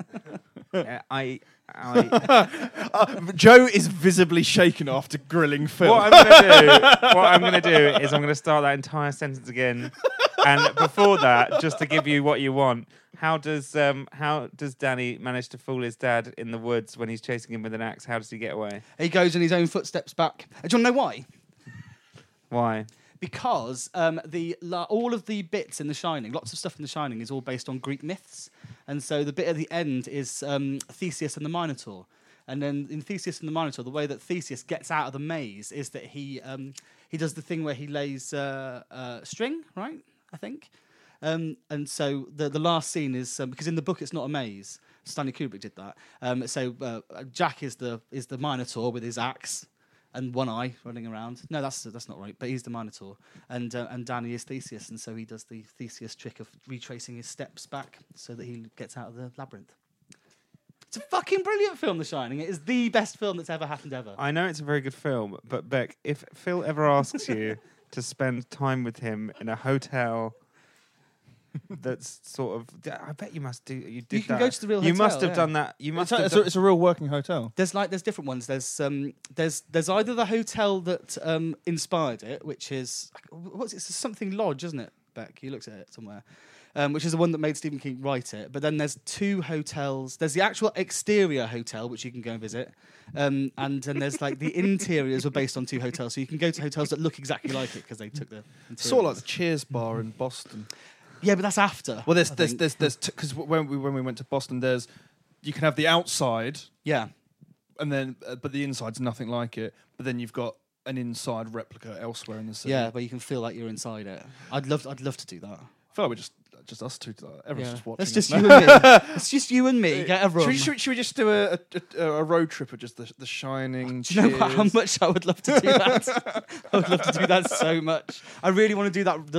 Joe is visibly shaken after grilling Phil. What I'm going to do is I'm going to start that entire sentence again. And before that, just to give you what you want, how does Danny manage to fool his dad in the woods when he's chasing him with an axe? How does he get away? He goes in his own footsteps back. Do you want to know why? Why? because all of the bits in The Shining, lots of stuff in The Shining is all based on Greek myths. And so the bit at the end is Theseus and the Minotaur. And then in Theseus and the Minotaur, the way that Theseus gets out of the maze is that he does the thing where he lays string, right? I think. And so the last scene is because in the book it's not a maze. Stanley Kubrick did that. So Jack is the Minotaur with his axe and one eye running around. No, that's not right. But he's the Minotaur, and Danny is Theseus, and so he does the Theseus trick of retracing his steps back so that he gets out of the labyrinth. It's a fucking brilliant film, The Shining. It is the best film that's ever happened ever. I know it's a very good film, but Beck, if Phil ever asks you to spend time with him in a hotel that's sort of, I bet you must do. You did. You can that. go to the real You hotel, must have yeah. done that. You must. It's a real working hotel. There's different ones. There's either the hotel that inspired it, which is it's something lodge, isn't it, Beck? You looked at it somewhere. Which is the one that made Stephen King write it. But then there's two hotels. There's the actual exterior hotel, which you can go and visit. And then there's like the interiors were based on two hotels. So you can go to hotels that look exactly like it because they took the interiors. Sort of like the Cheers bar in Boston. Yeah, but that's after. Well, there's because when we went to Boston, you can have the outside, Yeah. and then but the inside's nothing like it. But then you've got an inside replica elsewhere in the city. Yeah, but you can feel like you're inside it. I'd love to do that. I feel like we're just us two. Everyone's just watching. That's just us you now. and me. It's just you and me. Get a room. Should we just do a road trip of just the Shining? Do you know how much I would love to do that? I would love to do that so much. I really want to do that.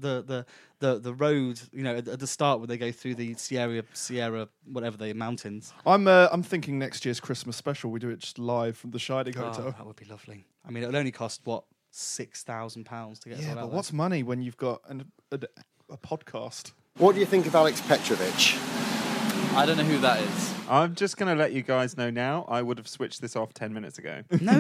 The road, at the start where they go through the Sierra, whatever the mountains. I'm thinking next year's Christmas special. We do it just live from the Shining Hotel. That would be lovely. I mean, it'll only cost what £6,000 to get us all Yeah, out but there. what's money when you've got a podcast? What do you think of Alex Petrovich? I don't know who that is. I'm just going to let you guys know now. I would have switched this off 10 minutes ago. No.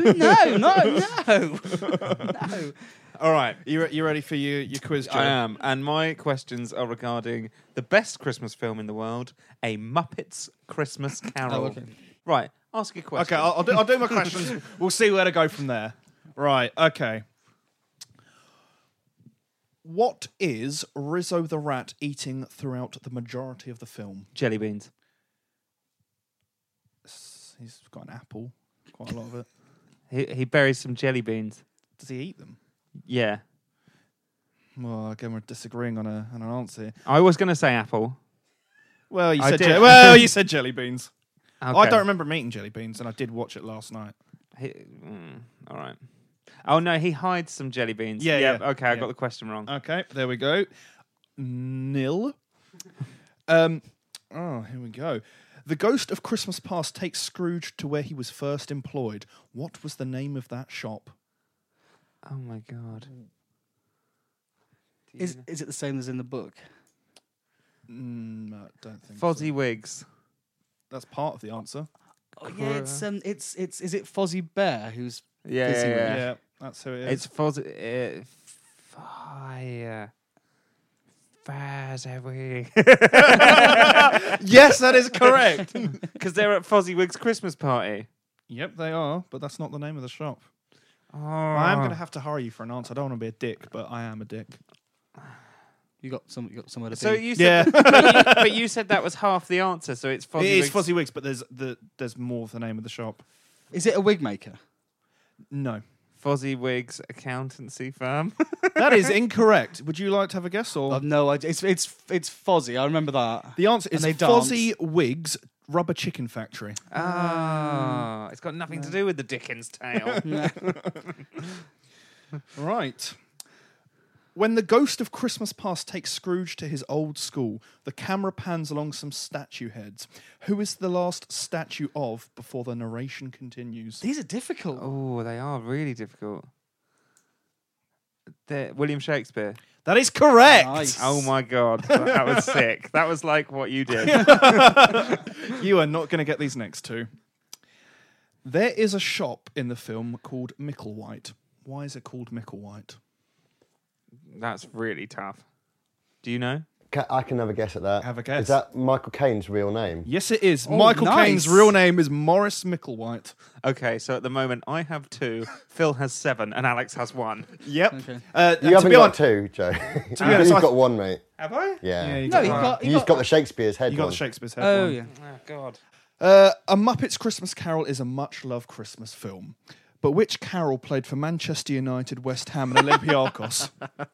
All right, you ready for your quiz, Joe? I am, and my questions are regarding the best Christmas film in the world, A Muppets Christmas Carol. Oh, okay. Right, ask your question. Okay, I'll do my questions. We'll see where to go from there. Right, okay. What is Rizzo the Rat eating throughout the majority of the film? Jelly beans. He's got an apple, quite a lot of it. He buries some jelly beans. Does he eat them? Yeah. Well, again, we're disagreeing on an answer. I was going to say apple. Well, you I said did. you said jelly beans. Okay. I don't remember him eating jelly beans, and I did watch it last night. All right. Oh, no, he hides some jelly beans. Yeah. Okay, I Yeah. got the question wrong. Okay, there we go. Nil. Here we go. The ghost of Christmas Past takes Scrooge to where he was first employed. What was the name of that shop? Oh, my God. Is it the same as in the book? I don't think Fozzie so. Wigs. That's part of the answer. Oh, yeah, it's is it Fozzie Bear who's Yeah, Busy with yeah. Yeah, that's who it is. It's Fozzie... Fire... Fozzie. Yes, that is correct. Because they're at Fozzie Wig's Christmas party. Yep, they are, but that's not the name of the shop. Oh. I am going to have to hurry you for an answer. I don't want to be a dick, but I am a dick. you got somewhere to So be. you said, but you said that was half the answer. So it's Fozzie It is Wig's. Fozzie Wigs, but there's more of the name of the shop. Is it a wig maker? No. Fozzie Wig's accountancy firm. That is incorrect. Would you like to have a guess? Or No, it's Fozzie. I remember that. the answer is And they dance. Fozzie Wigs Rubber Chicken Factory. Ah, it's got nothing to do with the Dickens tale. Right. When the ghost of Christmas Past takes Scrooge to his old school, the camera pans along some statue heads. Who is the last statue of before the narration continues? These are difficult. Oh, they are really difficult. William Shakespeare. That is correct. Nice. Oh my God, that was sick. That was like what you did. You are not going to get these next two. There is a shop in the film called Micklewhite. Why is it called Micklewhite? That's really tough. Do you know? I can never guess at that. Have a guess. Is that Michael Caine's real name? Yes, it is. Oh, Michael nice. Caine's real name is Morris Micklewhite. Okay, so at the moment I have 2, Phil has 7, and Alex has 1. Yep. Okay. You haven't got 2, Joe. honest, You've I- got 1, mate. Have I? Yeah. you No, got, he You've got the Shakespeare's head you got one. the Shakespeare's head Oh one. yeah. Oh God. A Muppets Christmas Carol is a much-loved Christmas film. But which Carol played for Manchester United, West Ham and Olympiacos?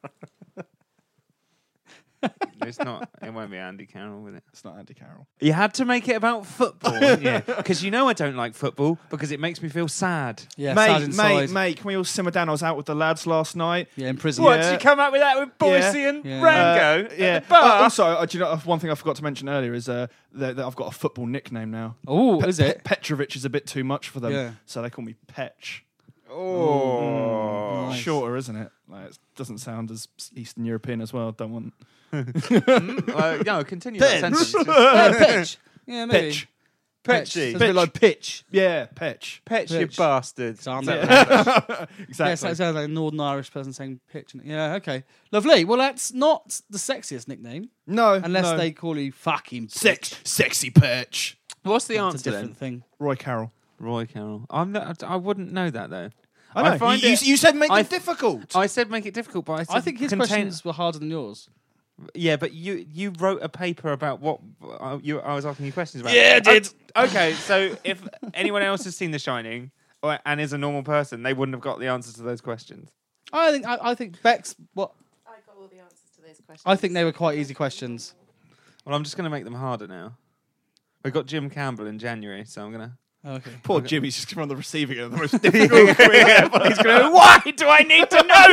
It's not. It won't be Andy Carroll, will it? It's not Andy Carroll. You had to make it about football, yeah. Because you know I don't like football because it makes me feel sad. Yeah, sad inside. mate, can we all simmer down? I was out with the lads last night. Yeah, in prison. What? Yeah. Did you come up with that with Boise and Yeah. Rango Yeah. at the bar? Also, do you know one thing I forgot to mention earlier is that I've got a football nickname now. Oh, is it? Petrovic is a bit too much for them, Yeah. so they call me Petch. Oh. Nice. Shorter, isn't it? Like, it doesn't sound as Eastern European as well. Don't want No, continue that sentence. Pitch. Yeah, maybe. Pitch. Petchy. It's a bit like pitch. Yeah, Petch. Petch, you Pitch. bastard. So I'm Yeah. Yeah, Exactly. it sounds like a Northern Irish person saying pitch. Yeah, okay. Lovely. Well, that's not the sexiest nickname, no, unless no. they call you fucking pitch. sexy Petch. What's the That's a answer different then? thing. Roy Carroll. Roy Carroll. I wouldn't know that though. I know. find you, it- you said make I- it difficult. I said make it difficult, but I said I think his contain- questions were harder than yours. Yeah, but you wrote a paper about what I was asking you questions about. Yeah, I did. Okay, so if anyone else has seen The Shining and is a normal person, they wouldn't have got the answers to those questions. I think Beck's what I got all the answers to those questions. I think they were quite easy questions. Well, I'm just going to make them harder now. We've got Jim Campbell in January, so I'm going to... Okay. Poor Jimmy's just on the receiving end of the most difficult quiz ever. He's going to why do I need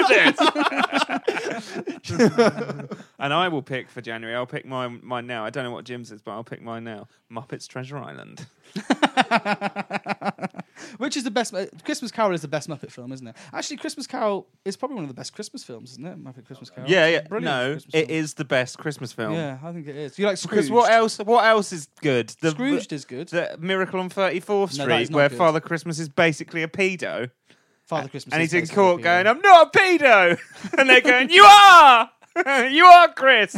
to know this? And I will pick for January. I'll pick mine now. I don't know what Jim's is, but I'll pick mine now. Muppets Treasure Island. Which is the best? Christmas Carol is the best Muppet film, isn't it? Actually, Christmas Carol is probably one of the best Christmas films, isn't it? Muppet Christmas Carol. Yeah, It's yeah. a brilliant No, Christmas it film. is the best Christmas film. Yeah, I think it is. You like Because Scrooged? what else is good? Scrooged is good. The Miracle on 34th Street, No, that is not where good. Father Christmas is basically a pedo. Father Christmas. And is he's in basically court a going, pedo. I'm not a pedo! And they're going, you are! You are, Chris!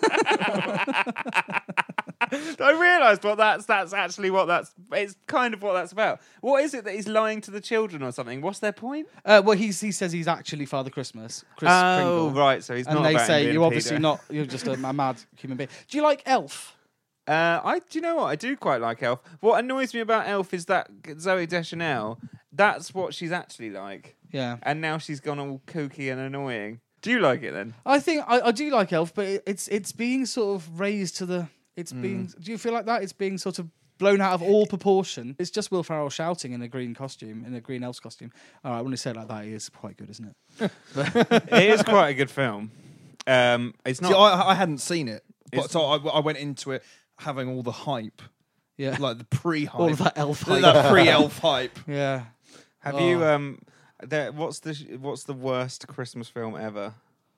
I realised that's actually it's kind of what that's about. What is it that he's lying to the children or something? What's their point? Well, he says he's actually Father Christmas. Chris Oh, Kringle. right, so he's And not they about him say being you're a obviously pedo. not. You're just a mad human being. Do you like Elf? Do you know what? I do quite like Elf. What annoys me about Elf is that Zooey Deschanel, that's what she's actually like. Yeah. And now she's gone all kooky and annoying. Do you like it then? I think I do like Elf, but it's being sort of raised to the. It's being. Do you feel like that? It's being sort of blown out of all proportion. It's just Will Ferrell shouting in a green costume, in a green elf's costume. All right, when you say it like that, it is quite good, isn't it? It is quite a good film. It's not. See, I hadn't seen it, but It's- so I went into it having all the hype, Yeah. like the pre-hype, All of that elf hype. that pre-elf hype. Yeah. Have you? What's the worst Christmas film ever?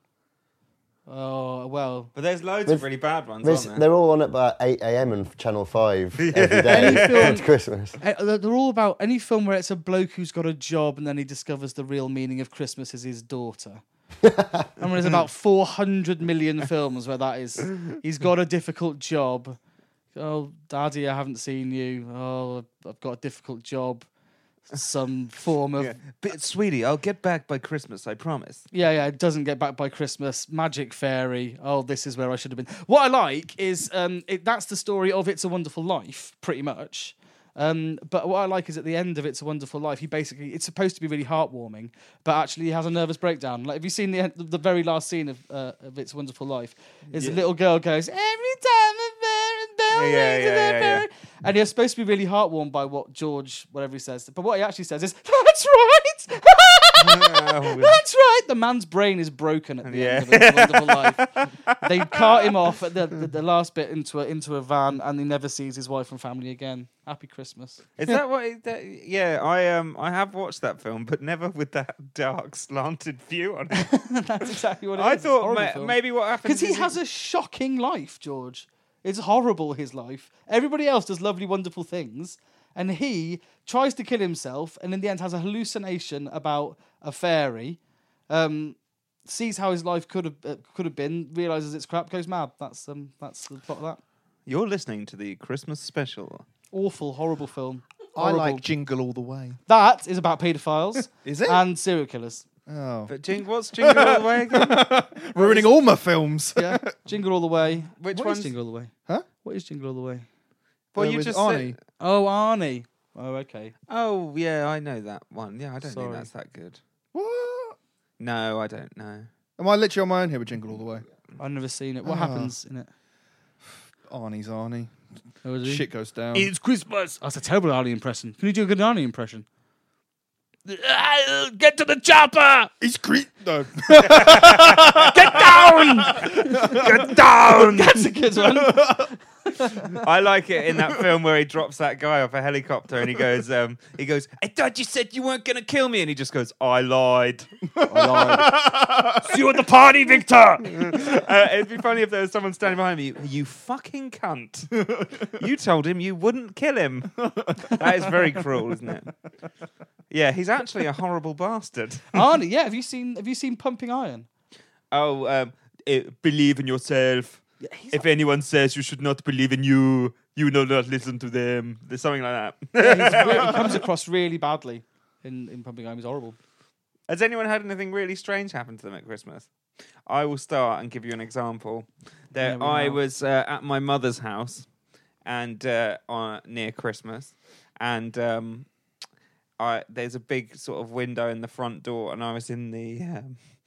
Oh well. But there's loads There's- of really bad ones, aren't there? They're all on at about 8 a.m. on Channel 5 every Any day film- at Christmas. They're all about any film where it's a bloke who's got a job and then he discovers the real meaning of Christmas is his daughter. And there's about 400 million films where that is. He's got a difficult job. Oh, Daddy, I haven't seen you. Oh, I've got a difficult job. Some form of But sweetie, I'll get back by Christmas, I promise. yeah, it doesn't get back by Christmas. Magic Fairy. Oh, this is where I should have been. What I like is that's the story of It's a Wonderful Life, pretty much. But what I like is at the end of It's a Wonderful Life, it's supposed to be really heartwarming, but actually he has a nervous breakdown. Like, have you seen the very last scene of It's a Wonderful Life? Is a little girl goes, every time a bell rings a bell. And you're supposed to be really heartwarmed by what George, whatever he says. But what he actually says is, that's right! That's right! The man's brain is broken at the end of It's a Wonderful Life. They cart him off at the last bit into a van, and he never sees his wife and family again. Happy Christmas. Is that what? I have watched that film, but never with that dark, slanted view on it. That's exactly what it is. I It's a thought horrible film. maybe what happens Because he is has a shocking life, George. It's horrible, his life. Everybody else does lovely, wonderful things. And he tries to kill himself and in the end has a hallucination about a fairy. sees how his life could have been, realizes it's crap, goes mad. That's the plot of that. You're listening to the Christmas special. Awful, horrible film. I like Horrible. Jingle All the Way. That is about paedophiles. Is it? And serial killers. Oh. But what's Jingle All the Way again? Ruining all my films. Yeah. Jingle All the Way. Which What one's- is Jingle All the Way? Huh? What is Jingle All the Way? Well, you with just Arnie. said- Oh, Arnie. Oh, okay. Oh, yeah, I know that one. Yeah, I don't Sorry. think that's that good. What? No, I don't know. Am I literally on my own here with Jingle All the Way? I've never seen it. What Ah. happens in it? Arnie's Arnie. Oh, is he? Shit goes down. It's Christmas. That's a terrible Arnie impression. Can you do a good Arnie impression? Get to the chopper! It's No. Get down! Get down! That's a good one. I like it in that film where he drops that guy off a helicopter and he goes, I thought you said you weren't going to kill me. And he just goes, I lied. See you at the party, Victor! It'd be funny if there was someone standing behind me. You fucking cunt. You told him you wouldn't kill him. That is very cruel, isn't it? Yeah, he's actually a horrible bastard. Arnie, yeah. Have you seen Pumping Iron? Oh, believe in yourself. Yeah, If anyone says you should not believe in you, you will not listen to them. There's something like that. He comes across really badly in Pumping Iron. He's horrible. Has anyone had anything really strange happen to them at Christmas? I will start and give you an example. Yeah, we I have. was at my mother's house and near Christmas, and there's a big sort of window in the front door, and I was in the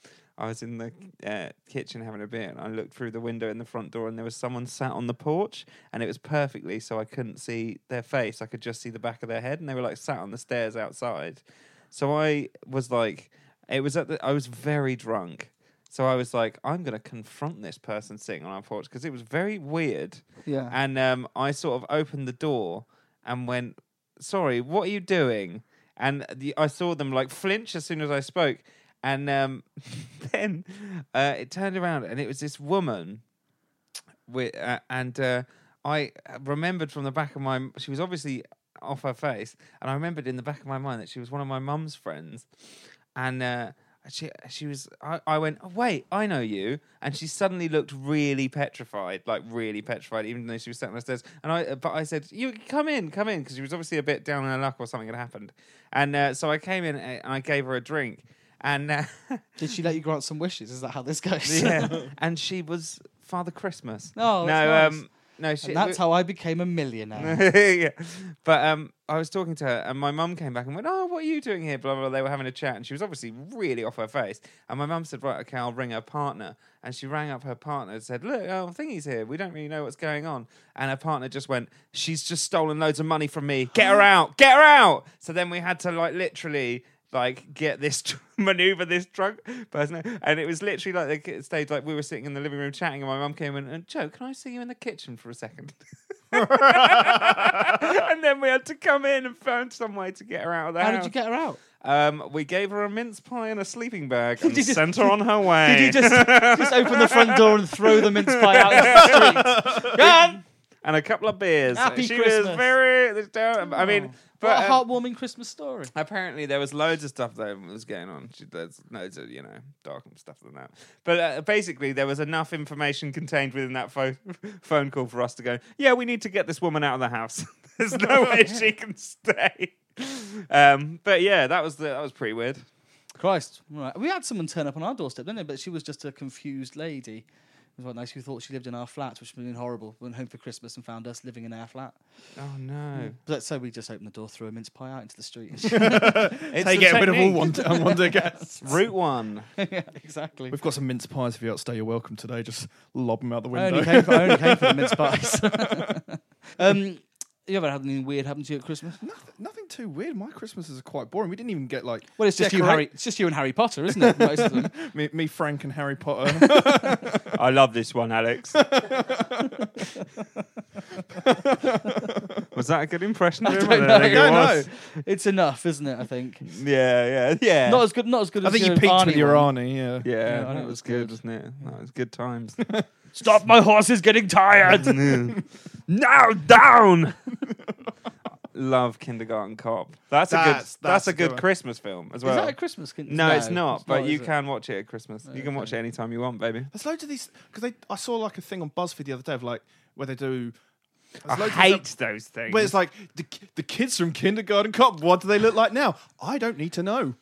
kitchen having a beer, and I looked through the window in the front door, and there was someone sat on the porch, and it was perfectly so I couldn't see their face. I could just see the back of their head, and they were like sat on the stairs outside. So I was like, I was very drunk. So I was like, I'm going to confront this person sitting on our porch because it was very weird. Yeah. And I sort of opened the door and went, sorry, what are you doing? And I saw them like flinch as soon as I spoke. And then it turned around and it was this woman. I remembered from the back of she was obviously off her face. And I remembered in the back of my mind that she was one of my mum's friends. And she was, I went, oh, wait, I know you. And she suddenly looked really petrified, even though she was sat on the stairs. But I said, you come in, because she was obviously a bit down on her luck or something had happened. And so I came in and I gave her a drink. And did she let you grant some wishes? Is that how this goes? yeah, and she was Father Christmas. Oh, no, that's nice. no, she, And that's how I became a millionaire. yeah. But I was talking to her, and my mum came back and went, "Oh, what are you doing here?" Blah blah. Blah. They were having a chat, and she was obviously really off her face. And my mum said, "Right, okay, I'll ring her partner." And she rang up her partner and said, "Look, I think he's here. We don't really know what's going on." And her partner just went, "She's just stolen loads of money from me. Get her out! Get her out!" So then we had to literally get this maneuver this drunk person, and it was literally like the stage like we were sitting in the living room chatting, and my mum came in and, Joe, can I see you in the kitchen for a second? And then we had to come in and find some way to get her out of the How house. did you get her out? We gave her a mince pie and a sleeping bag and sent her on her way. Did you just open the front door and throw the mince pie out into the street? Go on! And a couple of beers. Happy she Christmas. was very. I mean, What but a heartwarming Christmas story. apparently there was loads of stuff that was going on. There's loads of dark stuff than that. But basically, there was enough information contained within that phone call for us to go, yeah, we need to get this woman out of the house. There's no way she can stay. But yeah, that was pretty weird. Christ. Right. We had someone turn up on our doorstep, didn't they? But she was just a confused lady. It was quite nice. Who thought she lived in our flat, which would have been horrible. Went home for Christmas and found us living in our flat. Oh no! But so we just opened the door, threw a mince pie out into the street. It's They a get rid of all technique. unwanted guests. Route 1. Yeah, exactly. We've got some mince pies if you outstay your welcome today. Just lob them out the I window. only came for the mince pies. You ever had anything weird happen to you at Christmas? Nothing too weird. My Christmases are quite boring. We didn't even get Well, it's just you, Harry. It's just you and Harry Potter, isn't it? Most of them. me, Frank, and Harry Potter. I love this one, Alex. Was that a good impression of him? don't know. I think it I don't was. It's enough, isn't it? I think. Yeah. Not as good. Not as good I as think you your peaked Arnie with your one. Arnie. Yeah. Yeah, I think that it was was good, good. wasn't it? That was good times. Stop! My horse is getting tired. Now down. love Kindergarten Cop. That's a a good good one. Christmas film as well. Is that a Christmas? No, it's not. But you is it? can watch it at Christmas. You can watch it anytime you want, baby. There's loads of these because I saw like a thing on BuzzFeed the other day of like where they do. I there's loads of hate stuff those things. Where it's like the kids from Kindergarten Cop. What do they look like now? I don't need to know.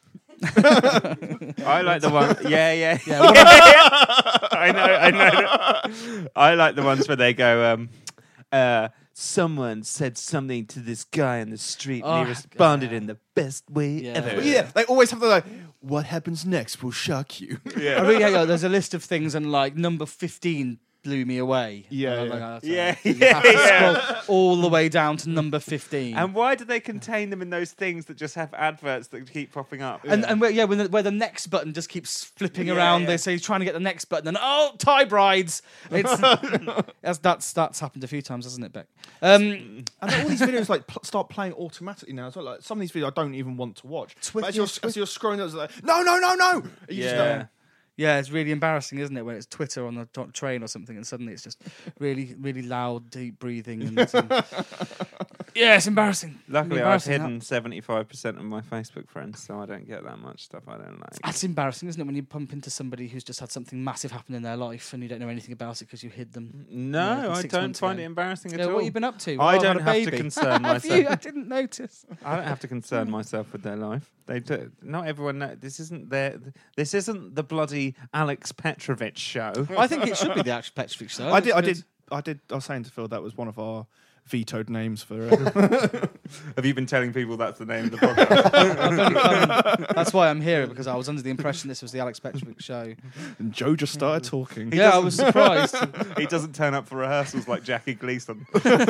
I like the one. Yeah. I know. I like the ones where they go. Someone said something to this guy in the street, and he responded in the best way ever. But yeah, they always have the like. What happens next will shock you. I really hate, there's a list of things, and like number 15 blew me away. Yeah, And I'm yeah. like, Yeah, you have to scroll all the way down to number 15. And why do they contain them in those things that just have adverts that keep popping up? And where the next button just keeps flipping Yeah, around. yeah. They say he's trying to get the next button, and tie brides. It's that's happened a few times, hasn't it, Beck? And all these videos like start playing automatically now as well. Like some of these videos I don't even want to watch. But as you're scrolling, it's like no. You just don't. Yeah, it's really embarrassing, isn't it, when it's Twitter on the train or something, and suddenly it's just really, really loud, deep breathing. And yeah, it's embarrassing. Luckily, I've Embarrassing, hidden 75% of my Facebook friends, so I don't get that much stuff I don't like. That's embarrassing, isn't it, when you bump into somebody who's just had something massive happen in their life and you don't know anything about it because you hid them. No, I 6 don't months find ago. it embarrassing at Yeah, all. what have you been up to? I Had don't a have to baby. concern Have myself. you? I didn't notice. I don't have to concern myself with their life. They do. Not everyone knows. This isn't the bloody Alex Petrovich show. I think it should be the Alex Petrovich show. I was saying to Phil that was one of our vetoed names for. Have you been telling people that's the name of the podcast? I've only come- that's why I'm here, because I was under the impression this was the Alex Petrovich show. And Joe just started talking. Yeah, I was surprised. He doesn't turn up for rehearsals like Jackie Gleason.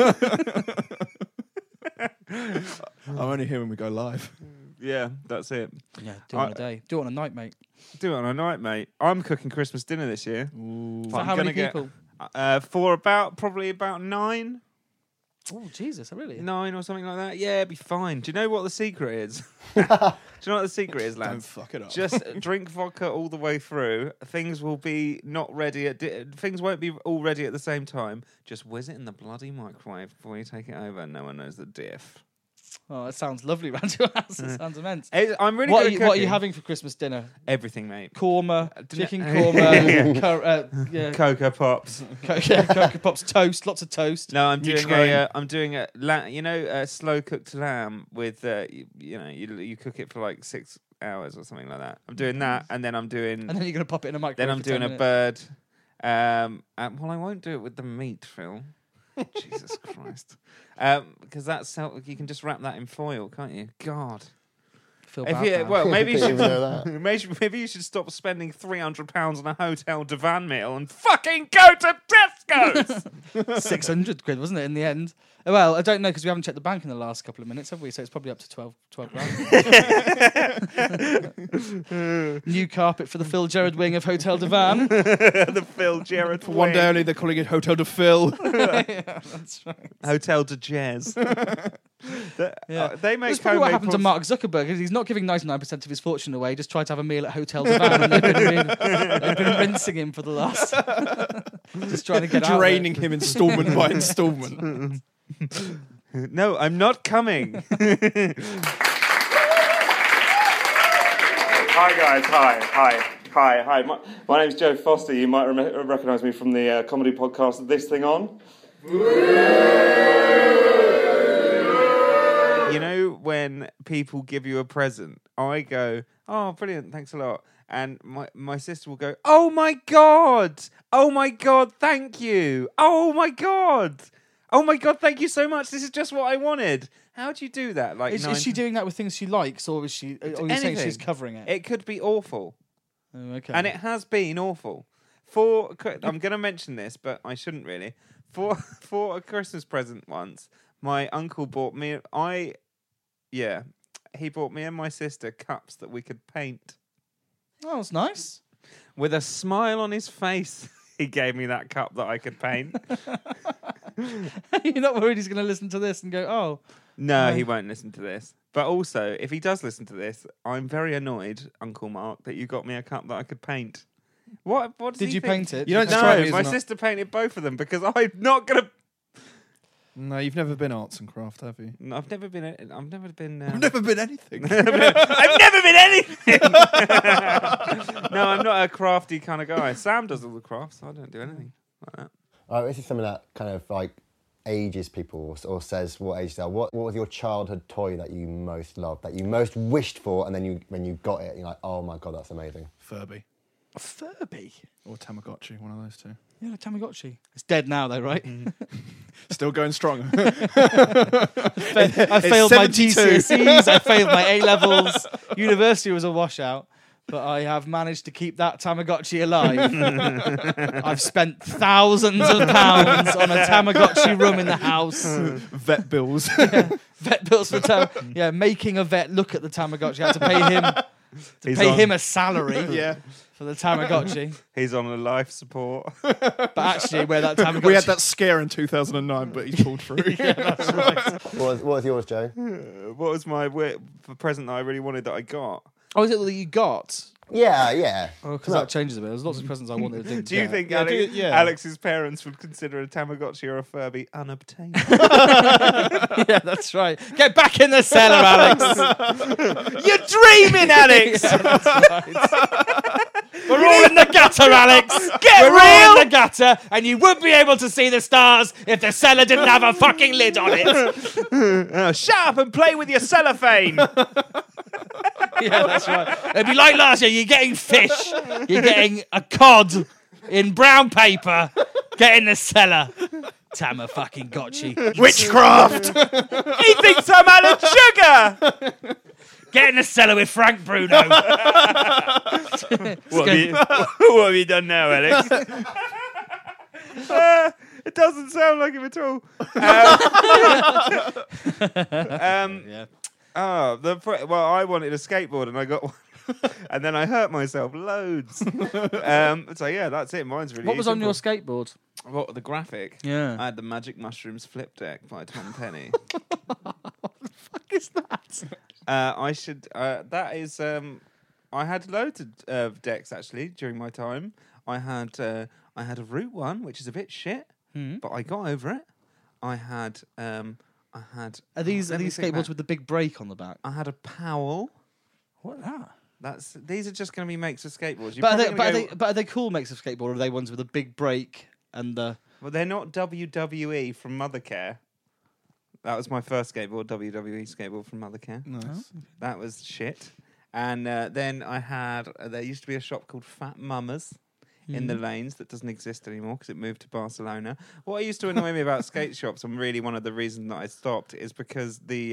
I'm only here when we go live. Yeah, that's it. Yeah, do it on a day. Do it on a night, mate. Do it on a night, mate. I'm cooking Christmas dinner this year. For how many people? For probably about 9. Oh, Jesus, really? 9 or something like that. Yeah, it'd be fine. Do you know what the secret is? Do you know what the secret is, lads? Don't fuck it up. Just drink vodka all the way through. Things will be not ready. Things won't be all ready at the same time. Just whiz it in the bloody microwave before you take it over. No one knows the diff. Oh, that sounds lovely around your house. It sounds immense. I'm really What good are, at you, cooking. what are you having for Christmas dinner? Everything, mate. Korma, chicken Yeah. korma, Cocoa Pops. Cocoa Pops, toast, lots of toast. No, I'm doing Nutrigrain. slow cooked lamb with you cook it for like 6 hours or something like that. I'm doing that, and then I'm doing And then you're going to pop it in a microwave. then I'm for doing 10 a minutes. bird. Well, I won't do it with the meat, Phil. Jesus Christ. Because that's how you can just wrap that in foil, can't you? God. Feel If bad you, now. well, maybe you Didn't should. even know that. Maybe you should stop spending £300 on a hotel divan meal and fucking go to Tesco's. 600 quid, wasn't it, in the end? Well, I don't know, because we haven't checked the bank in the last couple of minutes, have we? So it's probably up to 12 grand. New carpet for the Phil Gerard wing of Hotel Divan. The Phil Gerard For one day only, they're calling it Hotel de Phil. That's right. Hotel de Jazz. Yeah. They make That's probably what homemade happened to prawns- Mark Zuckerberg. Is he's not giving 99% of his fortune away. Just tried to have a meal at Hotel Divan, and they've been rinsing him for the last. Just trying to get out. Draining him instalment by instalment. No, I'm not coming. Hi guys, hi. My name's Joe Foster. You might recognise me from the comedy podcast This Thing On. You know, when people give you a present, I go, "Oh, brilliant, thanks a lot," and my sister will go, "Oh my god, thank you, oh my god, thank you so much. This is just what I wanted." How do you do that? Like, Is she doing that with things she likes, or is she? Or are you saying Anything. she's covering it? It could be awful. Oh, okay. And it has been awful. I'm going to mention this, but I shouldn't really. For a Christmas present once, my uncle bought me. He bought me and my sister cups that we could paint. Oh, that's nice. With a smile on his face, he gave me that cup that I could paint. You're not worried he's going to listen to this and go, "Oh, No, he won't listen to this. But also, if he does listen to this, I'm very annoyed, Uncle Mark, that you got me a cup that I could paint. What does did he you think? paint it?" You don't Did strike No, me as my not- sister painted both of them because I'm not going to... No, you've never been arts and craft, have you? No, I've never been. I've never been anything. I've never been anything. No, I'm not a crafty kind of guy. Sam does all the crafts. I don't do anything like that. This is something that kind of like ages people or says what age they are. What was your childhood toy that you most loved, that you most wished for, and then when you got it, you're like, oh my God, that's amazing? Furby. A Furby? Or Tamagotchi, one of those two. Yeah, Tamagotchi. It's dead now, though, right? Still going strong. I failed my 72. GCSEs, I failed my A-levels. University was a washout. But I have managed to keep that Tamagotchi alive. I've spent thousands of pounds on a Tamagotchi room in the house. Vet bills. Vet bills for making a vet look at the Tamagotchi. I had to pay him a salary for the Tamagotchi. He's on a life support. But actually, where that Tamagotchi... We had that scare in 2009, but he's pulled through. Yeah, that's right. What was yours, Joe? What was my present that I really wanted that I got? Oh, is it that you got? Yeah. Oh, because that changes a bit. There's lots of presents I wanted to Do you think Alex's parents would consider a Tamagotchi or a Furby unobtainable? Yeah, that's right. Get back in the cellar, Alex. You're dreaming, Alex. Yeah, that's right. We're all in the gutter, Alex. We're all in the gutter, and you would be able to see the stars if the cellar didn't have a fucking lid on it. Shut up and play with your cellophane. Yeah, that's right. It'd be like last year. You're getting fish. You're getting a cod in brown paper. Get in the cellar. Tama fucking gotchi. Witchcraft! He thinks I'm out of sugar. Get in the cellar with Frank Bruno. What have you done now, Alex? It doesn't sound like him at all. Yeah. I wanted a skateboard and I got one. And then I hurt myself loads. So yeah, that's it. Mine's really What was on simple. your skateboard? What, the graphic? Yeah. I had the Magic Mushrooms Flip Deck by Tom Penny. What the fuck is that? I had loads of decks actually during my time. I had a Route One, which is a bit shit, but I got over it. I had. Are these skateboards with the big brake on the back? I had a Powell. What that? These are just going to be makes of skateboards. But are they cool makes of skateboard, or are they ones with a big brake and the? Well, they're not WWE from Mothercare. That was my first skateboard, WWE skateboard from Mothercare. Nice. That was shit. And then I had. There used to be a shop called Fat Mamas in the lanes that doesn't exist anymore because it moved to Barcelona. What used to annoy me about skate shops, and really one of the reasons that I stopped, is because the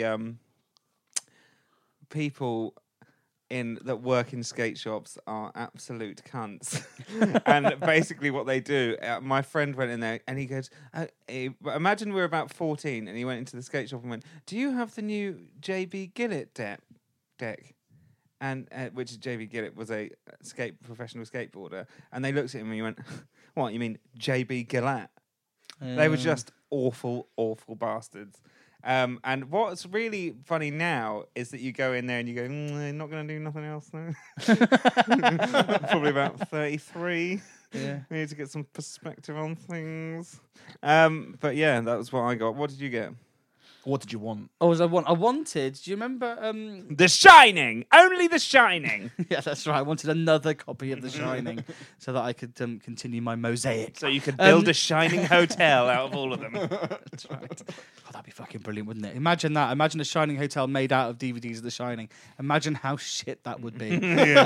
people that work in skate shops are absolute cunts. And basically what they do, my friend went in there and he goes, imagine we're about 14 and he went into the skate shop and went, do you have the new JB Gillett deck? And which JB Gillett was a professional skateboarder. And they looked at him and he went, what, you mean JB Gillett? They were just awful, awful bastards. And what's really funny now is that you go in there and you go, they're not going to do nothing else now. Probably about 33. Yeah. We need to get some perspective on things. But yeah, that was what I got. What did you get? What did you want? Oh, I wanted. Do you remember? The Shining. Only The Shining. Yeah, that's right. I wanted another copy of The Shining so that I could continue my mosaic. So you could build a Shining hotel out of all of them. That's right. Oh, that'd be fucking brilliant, wouldn't it? Imagine that. Imagine a Shining hotel made out of DVDs of The Shining. Imagine how shit that would be.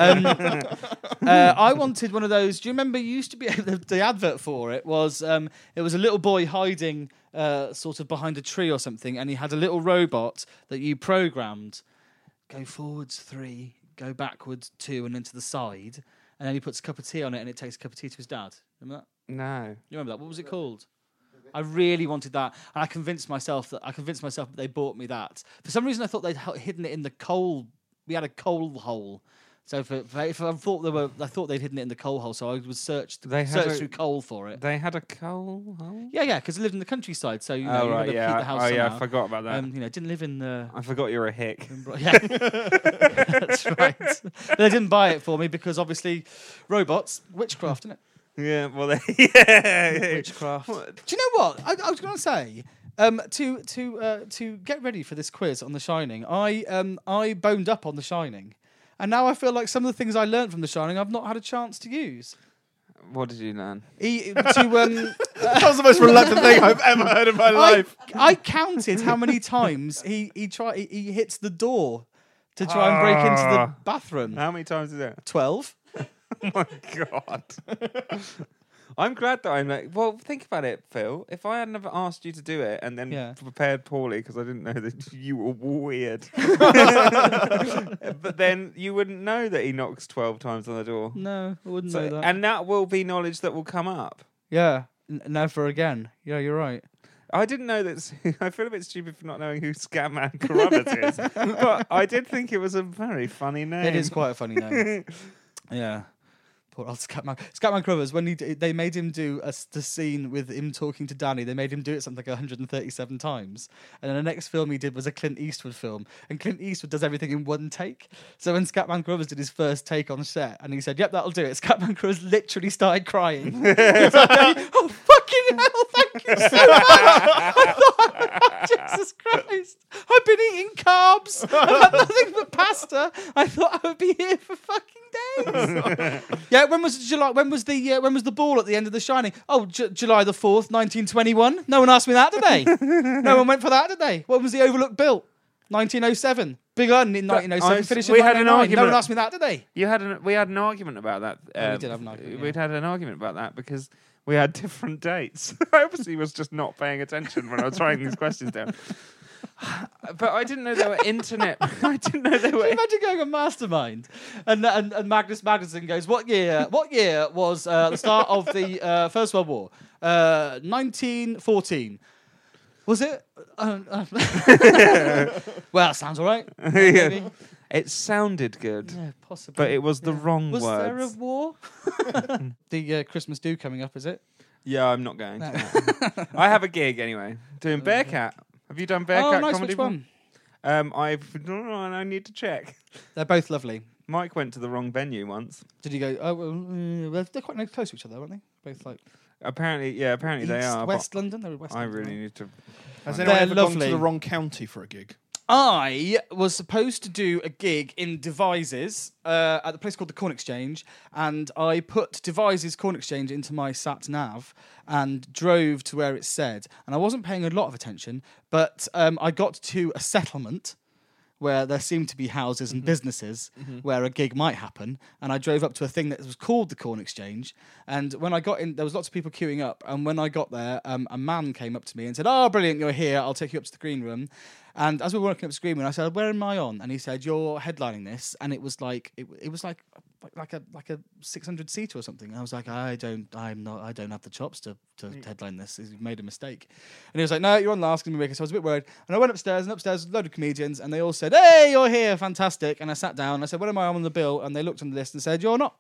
I wanted one of those. Do you remember? You used to be the advert for it was a little boy hiding. Sort of behind a tree or something, and he had a little robot that you programmed. Go forwards 3, go backwards 2, and into the side, and then he puts a cup of tea on it, and it takes a cup of tea to his dad. Remember that? No. You remember that? What was it called? I really wanted that, and I convinced myself that they bought me that. For some reason, I thought they'd hidden it in the coal. We had a coal hole. So I thought they'd hidden it in the coal hole. So I was searched through coal for it. They had a coal hole? Yeah, because I lived in the countryside, so you right, got to keep the house. Oh yeah, somehow. I forgot about that. Didn't live in the. I forgot you were a hick. Yeah, that's right. But they didn't buy it for me because obviously, robots, witchcraft, isn't it? Yeah, well, yeah. Witchcraft. Do you know what I was going to say? To get ready for this quiz on The Shining, I boned up on The Shining, and now I feel like some of the things I learned from The Shining I've not had a chance to use. What did you learn? That was the most reluctant thing I've ever heard in my life. I counted how many times he hits the door to try and break into the bathroom. How many times is it? 12. Oh my God. I'm glad that I'm like, well, think about it, Phil. If I hadn't have asked you to do it and then prepared poorly because I didn't know that you were weird, but then you wouldn't know that he knocks 12 times on the door. No, I wouldn't know that. And that will be knowledge that will come up. Yeah, never again. Yeah, you're right. I didn't know that. I feel a bit stupid for not knowing who Scatman Carruthers is, but I did think it was a very funny name. It is quite a funny name. Yeah. Poor old Scatman. Scatman Carruthers, when they made him do the scene with him talking to Danny, they made him do it something like 137 times. And then the next film he did was a Clint Eastwood film. And Clint Eastwood does everything in one take. So when Scatman Carruthers did his first take on set, and he said, yep, that'll do it, Scatman Carruthers literally started crying. He was like, oh, fucking hell, thank you so much. I thought, Jesus Christ, I've been eating carbs. I've had nothing but pasta. I thought I would be here for fucking days. Yeah, when was July? When was the ball at the end of The Shining? Oh, July the 4th, 1921. No one asked me that, did they? No one went for that, did they? When was the Overlook built? 1907. Begun in 1907. Finished in 1909. No one asked me that, did they? We had an argument about that. We did have an argument. Yeah. We'd had an argument about that because we had different dates. I obviously was just not paying attention when I was writing these questions down. But I didn't know there were internet. I didn't know there were. Imagine going on Mastermind, and Magnus Magnuson goes, "What year was the start of the First World War? 1914. Was it? Well, sounds all right. Yeah. It sounded good. Yeah, possibly. But it was the wrong was words. Was there a war? The Christmas do coming up, is it? Yeah, I'm not going to. I have a gig anyway. Doing Bearcat. Have you done Bearcat nice. comedy? Which one? I need to check. They're both lovely. Mike went to the wrong venue once. Did you go? Oh, well, they're quite close to each other, aren't they? Both like. Apparently they are. West London. They were West. I London, really right? need to. Has anyone ever gone to the wrong county for a gig? I was supposed to do a gig in Devizes at the place called the Corn Exchange, and I put Devizes Corn Exchange into my sat nav and drove to where it said. And I wasn't paying a lot of attention, but I got to a settlement where there seemed to be houses and businesses where a gig might happen. And I drove up to a thing that was called the Corn Exchange. And when I got in, there was lots of people queuing up. And when I got there, a man came up to me and said, "Oh, brilliant, you're here. I'll take you up to the green room." And as we were walking up to the green room, I said, "Where am I on?" And he said, "You're headlining this." And it was like it was like a 600-seater or something. And I was like, I don't have the chops to headline this. You've made a mistake. And he was like, "No, you're on last." So I was a bit worried. And I went upstairs, and upstairs was a load of comedians, and they all said, "Hey, you're here, fantastic." And I sat down, and I said, "What am I on the bill?" And they looked on the list and said, You're not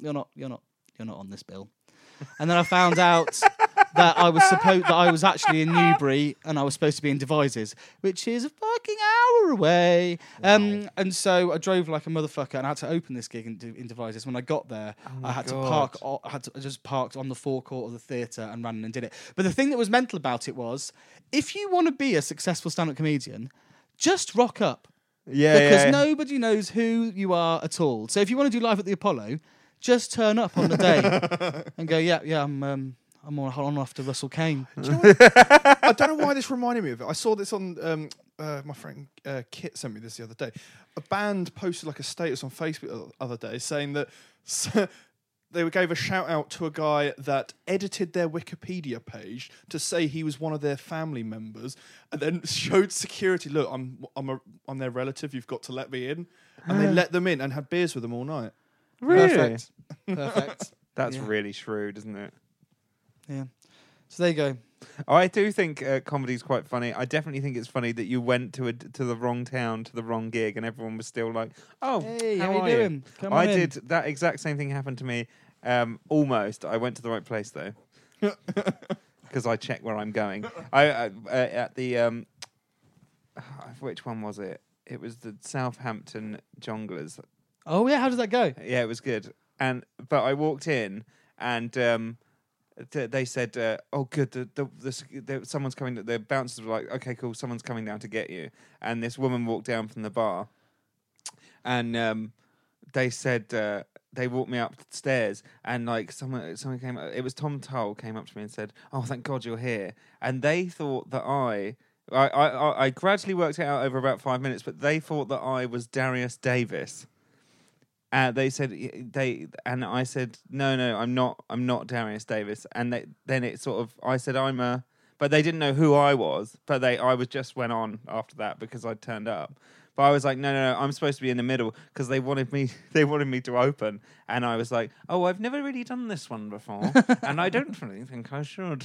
on this bill." And then I found out that I was actually in Newbury and I was supposed to be in Devizes, which is a fucking hour away. Wow. And so I drove like a motherfucker, and I had to open this gig in Devizes. When I got there, I had to park. I just parked on the forecourt of the theatre and ran in and did it. But the thing that was mental about it was, if you want to be a successful stand-up comedian, just rock up. Yeah, because nobody knows who you are at all. So if you want to do live at the Apollo, just turn up on the day and go, I'm on after Russell Kane. I don't know why this reminded me of it. I saw this on my friend Kit sent me this the other day. A band posted like a status on Facebook the other day saying that they gave a shout out to a guy that edited their Wikipedia page to say he was one of their family members, and then showed security, "Look, I'm their relative. You've got to let me in." And they let them in and had beers with them all night. Really? Perfect. That's really shrewd, isn't it? Yeah. So there you go. I do think comedy's quite funny. I definitely think it's funny that you went to the wrong town, to the wrong gig, and everyone was still like, "Oh, hey, how you doing? Come I on did that exact same thing happened to me. Almost. I went to the right place though, because I check where I'm going. I at the which one was it? It was the Southampton Jongleurs. Oh yeah, how did that go? Yeah, it was good. But I walked in and they said, "Oh, good, someone's coming." The bouncers were like, "Okay, cool, someone's coming down to get you." And this woman walked down from the bar, and they said they walked me upstairs, and like someone came. It was Tom Tull came up to me and said, "Oh, thank God you're here." And they thought that I gradually worked it out over about 5 minutes, but they thought that I was Darius Davis. They said and I said no, I'm not Darius Davis. And then it sort of I said but they didn't know who I was. But I was just went on after that because I'd turned up. But I was like, no, I'm supposed to be in the middle because they wanted me to open, and I was like, oh, I've never really done this one before, and I don't really think I should.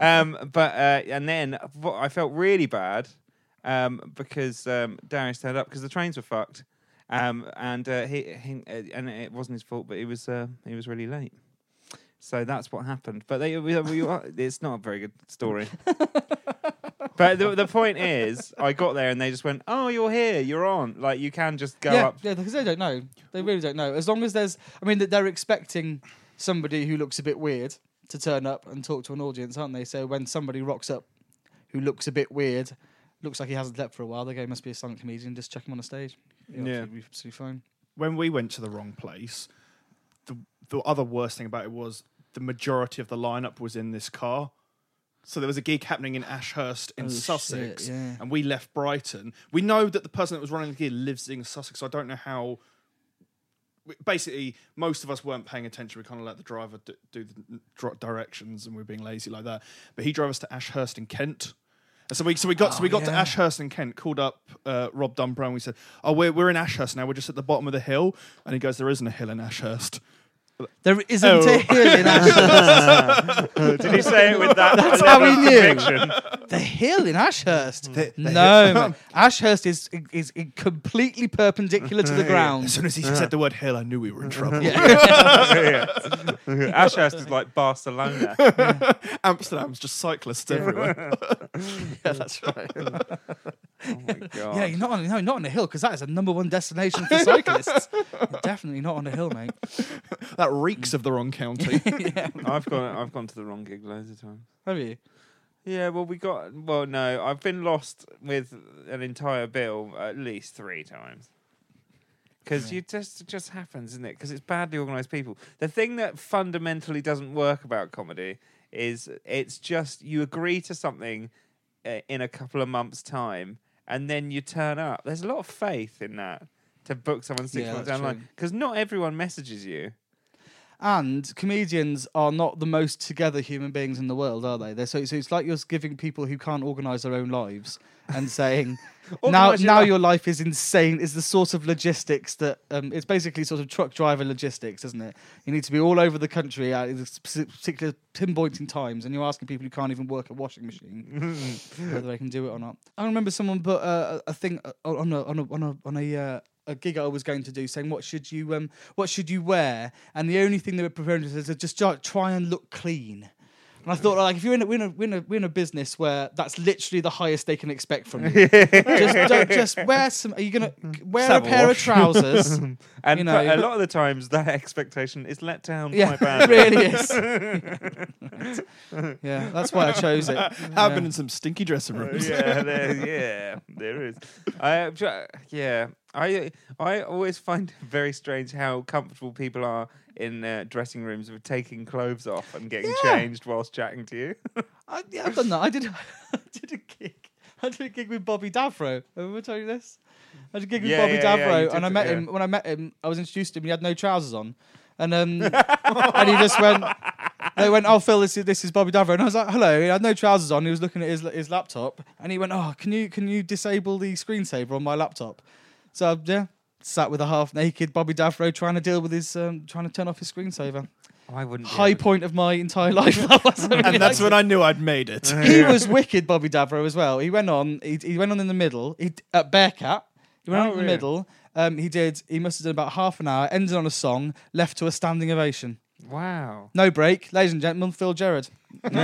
And then I felt really bad because Darius turned up because the trains were fucked, and it wasn't his fault, but he was really late. So that's what happened. But it's not a very good story. But the point is, I got there and they just went, "Oh, you're here. You're on. Like you can just go up." Yeah, because they don't know. They really don't know. As long as they're expecting somebody who looks a bit weird to turn up and talk to an audience, aren't they? So when somebody rocks up who looks a bit weird, looks like he hasn't slept for a while, they go, "Must be a silent comedian." Just chuck him on a stage. Yeah, it'll be absolutely fine. When we went to the wrong place, the other worst thing about it was the majority of the lineup was in this car. So there was a gig happening in Ashurst in Sussex, and we left Brighton. We know that the person that was running the gig lives in Sussex, so I don't know how... Basically, most of us weren't paying attention. We kind of let the driver do the directions, and we were being lazy like that. But he drove us to Ashurst in Kent. And so we got to Ashurst in Kent, called up Rob Dunbar, and we said, "Oh, we're in Ashurst now. We're just at the bottom of the hill." And he goes, "There isn't a hill in Ashurst." There isn't a hill in Ashurst. Did he say it with that? That's how he knew. Conviction? The hill in Ashurst? No, man. Ashurst is completely perpendicular to the ground. As soon as he said the word hill, I knew we were in trouble. Ashurst is like Barcelona. Amsterdam's just cyclists everywhere. Yeah, that's right. Oh my God. Yeah, you're not on a hill because that is a number one destination for cyclists. You're definitely not on a hill, mate. That reeks of the wrong county. Yeah. I've gone to the wrong gig loads of times. Have you? Yeah, no, I've been lost with an entire bill at least 3 times. Because it just happens, isn't it? Because it's badly organised people. The thing that fundamentally doesn't work about comedy is it's just you agree to something in a couple of months' time, and then you turn up. There's a lot of faith in that to book someone 6 months down the line. Because not everyone messages you. And comedians are not the most together human beings in the world, are they? So it's like you're giving people who can't organise their own lives and saying, now your life is insane, is the sort of logistics that... it's basically sort of truck driver logistics, isn't it? You need to be all over the country at particular pinpointing times, and you're asking people who can't even work a washing machine whether they can do it or not. I remember someone put a thing on a gig I was going to do, saying what should you wear, and the only thing they were preparing to say is just try and look clean. And I thought, like, if you're in a business where that's literally the highest they can expect from you, just wear some. Are you gonna wear a pair of trousers? And a lot of the times that expectation is let down quite It badly. really is. Yeah, that's why I chose it. I've been in some stinky dressing rooms. There is. I always find it very strange how comfortable people are in dressing rooms with taking clothes off and getting changed whilst chatting to you. I've done that. I did a gig with Bobby Davro. Have I told you this? I did a gig with Bobby Davro, and I met him. When I met him, I was introduced to him. He had no trousers on, and and he just went. They went, "Oh, Phil, this is Bobby Davro," and I was like, "Hello." He had no trousers on. He was looking at his laptop, and he went, "Oh, can you disable the screensaver on my laptop?" So sat with a half-naked Bobby Davro trying to deal with his trying to turn off his screensaver. I wouldn't. High point of my entire life. And that's when I knew I'd made it. He was wicked, Bobby Davro, as well. He went on. He went on in the middle. At Bearcat. He went on in the middle. He must have done about half an hour. Ended on a song. Left to a standing ovation. Wow. No break, ladies and gentlemen. Phil Gerard. And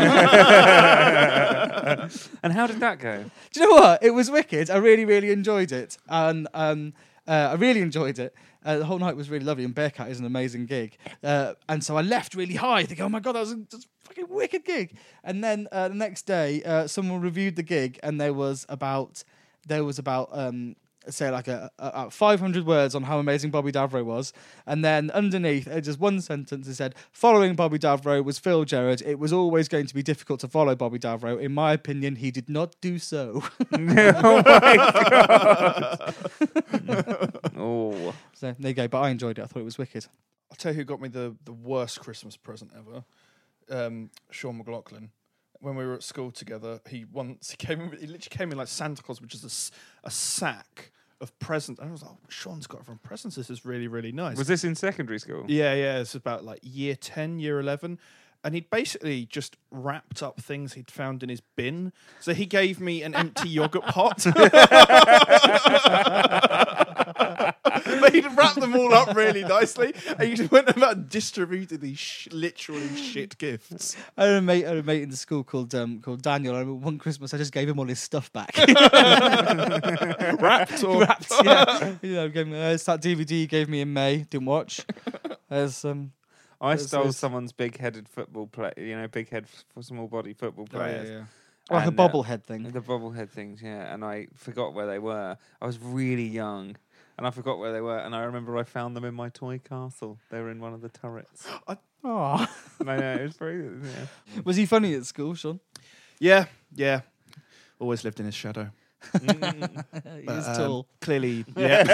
how did that go? Do you know what? It was wicked. I really, really enjoyed it, and I really enjoyed it. The whole night was really lovely, and Bearcat is an amazing gig. And so I left really high, thinking, "Oh my God, that was fucking wicked gig. And then the next day, someone reviewed the gig, and there was about say like a 500 words on how amazing Bobby Davro was, and then underneath just one sentence it said, following Bobby Davro was Phil Gerard. It was always going to be difficult to follow Bobby Davro. In my opinion, he did not do so. Oh my god. Oh. So there you go. But I enjoyed it. I thought it was wicked. I'll tell you who got me the worst Christmas present ever. Sean McLaughlin. When we were at school together, he literally came in like Santa Claus, which is a sack of presents. And I was like, Sean's got everyone presents. This is really, really nice. Was this in secondary school? Yeah. It's about like year 10, year 11. And he'd basically just wrapped up things he'd found in his bin. So he gave me an empty yogurt pot. But he'd wrapped them all up really nicely. And he just went about distributing these literally shit gifts. I had a mate in the school called Daniel. I remember one Christmas I just gave him all his stuff back. Wrapped, yeah. Gave me, it's that DVD he gave me in May. Didn't watch. I stole someone's big-headed football play. Big head for small-body football players. Yeah. Like a bobblehead thing. The bobblehead things, yeah. And I forgot where they were. I was really young, and I forgot where they were. And I remember I found them in my toy castle. They were in one of the turrets. Oh, I know, it was very. Yeah. Was he funny at school, Sean? Yeah. Always lived in his shadow. He was tall. Clearly, yeah.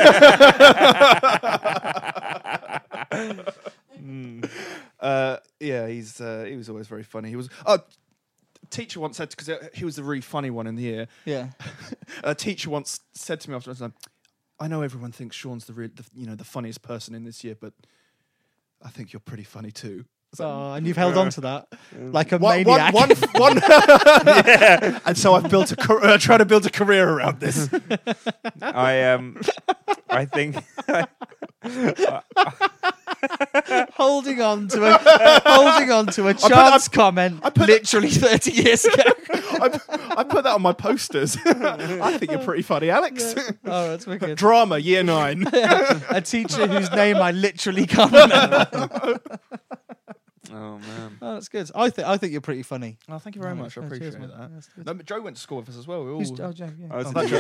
He was always very funny. He was. Teacher once said, because he was the really funny one in the year. Yeah. A teacher once said to me afterwards, "I know everyone thinks Sean's the funniest person in this year, but I think you're pretty funny too." And you've held on to that like a maniac. One. Yeah. And so I've built trying to build a career around this. I think. Holding on to a chance comment literally 30 years ago. I put that on my posters. I think you're pretty funny, Alex. Oh, that's wicked. Drama, year 9. A teacher whose name I literally can't remember. Oh man, that's good. I think you're pretty funny. Oh, thank you very much. I appreciate that. No, Joe went to school with us as well. We all... Joe, yeah.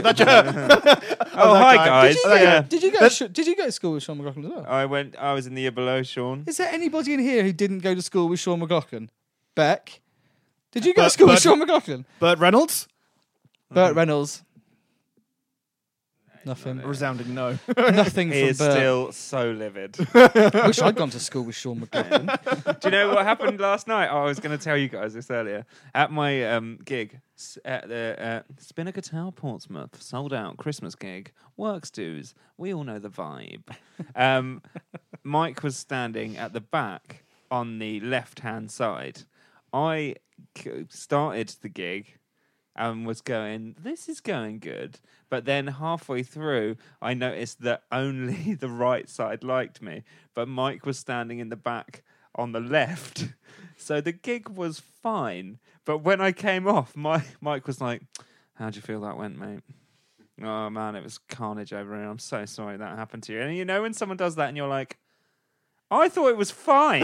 Hi guys. Did you go to school with Sean McLaughlin as well? I was in the year below Sean. Is there anybody in here who didn't go to school with Sean McLaughlin? Beck, did you go to school with Sean McLaughlin? Burt Reynolds. Burt Reynolds. Nothing. Resounding no. Nothing He from is Bert. still so livid. Wish I'd gone to school with Sean McLaughlin. Do you know what happened last night? I was going to tell you guys this earlier. At my gig at the Spinnaker Tower Portsmouth, sold out Christmas gig, works dues. We all know the vibe. Mike was standing at the back on the left-hand side. I started the gig and was going, this is going good. But then halfway through, I noticed that only the right side liked me. But Mike was standing in the back on the left. So the gig was fine. But when I came off, Mike was like, how'd you feel that went, mate? Oh, man, it was carnage over here. I'm so sorry that happened to you. And you know when someone does that and you're like, I thought it was fine.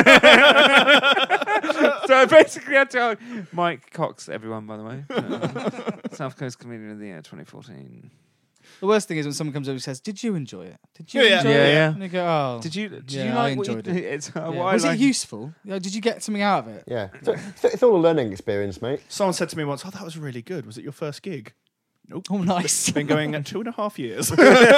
So I basically had to... Mike Cox, everyone, by the way. South Coast Comedian of the Year 2014. The worst thing is when someone comes over and says, did you enjoy it? Did you enjoy it? Yeah. And you go, oh. Did you yeah, like I enjoyed what you, it. it's, Was it useful? Did you get something out of it? Yeah. It's all a learning experience, mate. Someone said to me once, that was really good. Was it your first gig? Nope. Oh, nice. Been going 2.5 years.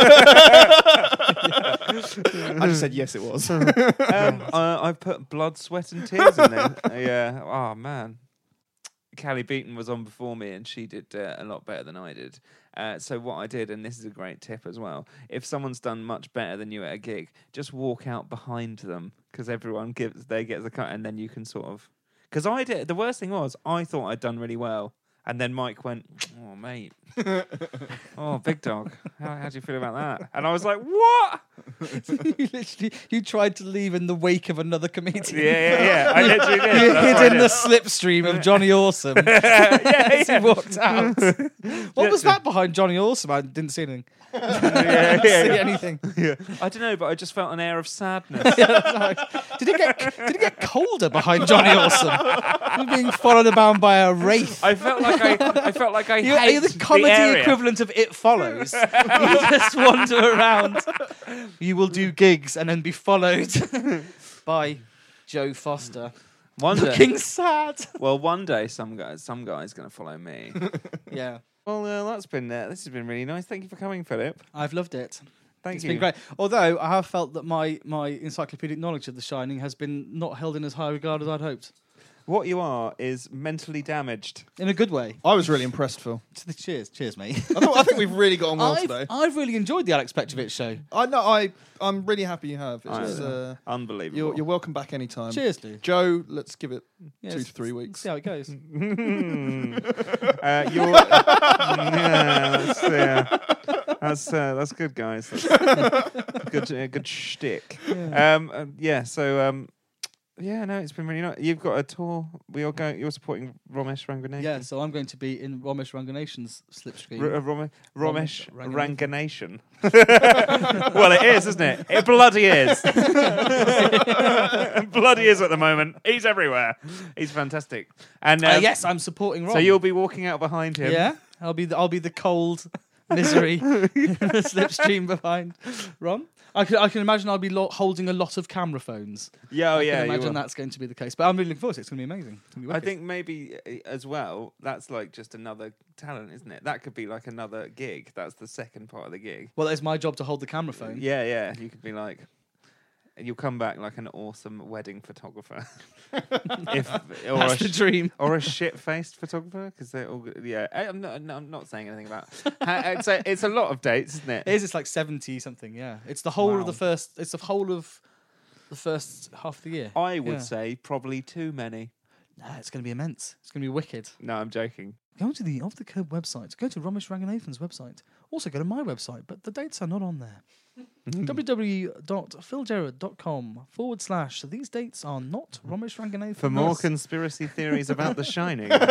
I just said yes, it was. I've put blood, sweat, and tears in there. Yeah. Oh man. Callie Beaton was on before me, and she did a lot better than I did. So what I did, and this is a great tip as well, if someone's done much better than you at a gig, just walk out behind them because everyone gets the cut, and then you can sort of. Because I did. The worst thing was I thought I'd done really well. And then Mike went, oh, mate. Oh, big dog. How do you feel about that? And I was like, what? you tried to leave in the wake of another comedian. Yeah. I literally did. You That's hid what I in the did. slipstream of Johnny Awesome as he walked out. What was that behind Johnny Awesome? I didn't see anything. Yeah. See anything? I don't know, but I just felt an air of sadness. Did it get colder behind Johnny Awesome? You're being followed about by a wraith. I felt like I You're hate the comedy area. equivalent of It Follows. You just wander around. You will do gigs and then be followed by Joe Foster. One day, Looking sad. well, one day some guy's going to follow me. Yeah, Well, this has been really nice. Thank you for coming, Philip. I've loved it. Thank It's you. been great. Although I have felt that my encyclopedic knowledge of The Shining has been not held in as high regard as I'd hoped. What you are is mentally damaged. In a good way. I was really impressed, Phil. Cheers, mate. I think we've really got on well today. I've really enjoyed the Alex Petrovich show. I'm really happy you have. It's just, Unbelievable. you're welcome back anytime. Cheers, dude. Joe, let's give it Yeah, 2 to let's- 3 weeks. See how it goes. That's good, guys. That's good shtick. No, it's been really nice. You've got a tour. You're supporting Romesh Ranganathan. Yeah, so I'm going to be in Romesh Ranganation's slipstream. Romesh Ranganathan. Ranganation. Well, it is, isn't it? It bloody is. Bloody is at the moment. He's everywhere. He's fantastic. And Yes, I'm supporting Ron. so you'll be walking out behind him. Yeah, I'll be the cold misery in the slipstream behind Ron. I can imagine I'll be holding a lot of camera phones. Yeah, I yeah. can you imagine will. that's going to be the case. But I'm really looking forward to it. It's going to be amazing. It's gonna be I wicked. think maybe as well, that's like just another talent, isn't it? That could be like another gig. That's the second part of the gig. Well, it's my job to hold the camera phone. Yeah. You could be like, you'll come back like an awesome wedding photographer. That's the dream. Or a shit-faced photographer, because they're all. Yeah, I'm not saying anything about. It's a lot of dates, isn't it? It is. It's like 70 something. Yeah, it's the whole of the first. It's the whole of the first half of the year. I would say probably too many. Nah, it's going to be immense. It's going to be wicked. No, I'm joking. Go to the Off the Curb website. Go to Romesh Ranganathan's website. Also go to my website, but the dates are not on there. www.philgerard.com/ these dates are not Romesh Ranganathan. For more conspiracy theories about The Shining. For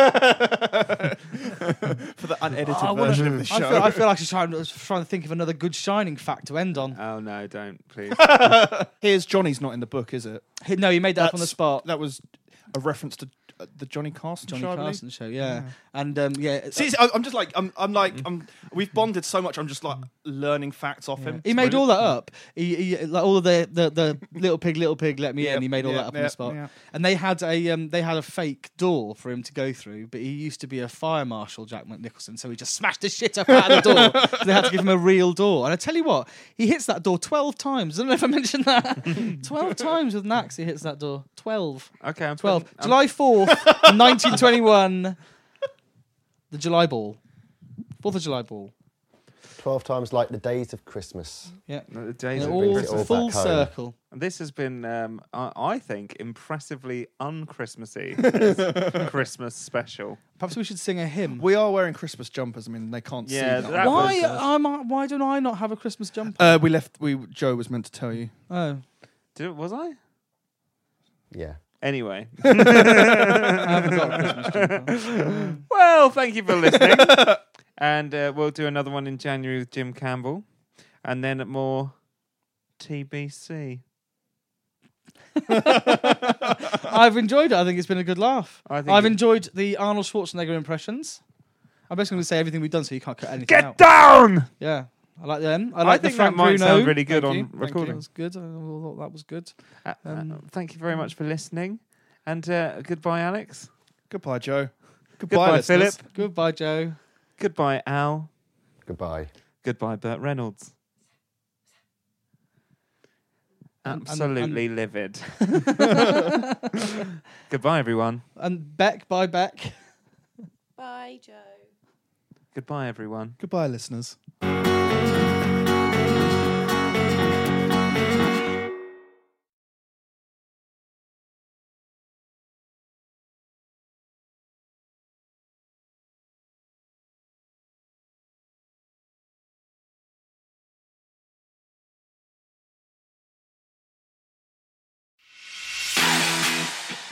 the unedited version of the show. I feel like I'm trying to think of another good Shining fact to end on. Oh no, don't please. Here's Johnny's not in the book, is it? No, he made that up on the spot. That was a reference to the Johnny Carson show. I believe? Carson show, yeah. And See, I'm just like we've bonded so much. I'm just like learning facts off him. he made all that up. He like all of the little pig, let me in. He made all that up on the spot. Yeah. And they had a fake door for him to go through, but he used to be a fire marshal, Jack Nicholson, so he just smashed the shit up out of the door. So they had to give him a real door. And I tell you what, he hits that door 12 times. I don't know if I mentioned that. 12 times with an axe he hits that door. 12. Okay, I'm 12. putting- July 4th, 1921. The July Ball. 4th of July Ball. 12 times like the days of Christmas. Yeah. The days And of all brings it all full back home. circle. This has been, I think, impressively un-Christmassy Christmas special. Perhaps we should sing a hymn. We are wearing Christmas jumpers. I mean, they can't see Yeah, that. that Why don't I not have a Christmas jumper? Joe was meant to tell you. Oh, Was I? Yeah. Anyway. I haven't got a Christmas jumper. Well, thank you for listening. And we'll do another one in January with Jim Campbell. And then more TBC. I've enjoyed it. I think it's been a good laugh. I think I've it- enjoyed the Arnold Schwarzenegger impressions. I'm basically going to say everything we've done so you can't cut anything out. Get down! Yeah. I like them. I I like the think that Frank might Bruno. sound really good Thank on you. Thank That recording. was good. I thought that was good. Thank you very much for listening. And goodbye, Alex. Goodbye, Joe. Goodbye, listeners. Philip. Goodbye, Joe. Goodbye, Al. Goodbye. Goodbye, Burt Reynolds. And- Absolutely livid. Goodbye, everyone. And Beck, bye, Beck. Bye, Joe. Goodbye, everyone. Goodbye, listeners.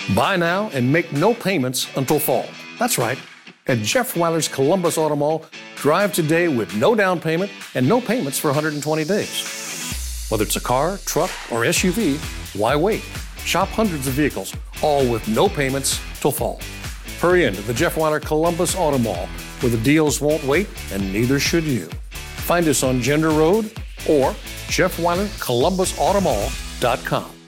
Buy now and make no payments until fall. That's right. At Jeff Weiler's Columbus Auto Mall, drive today with no down payment and no payments for 120 days. Whether it's a car, truck, or SUV, why wait? Shop hundreds of vehicles, all with no payments till fall. Hurry into the Jeff Weiler Columbus Auto Mall, where the deals won't wait and neither should you. Find us on Gender Road or JeffWeilerColumbusAutomall.com.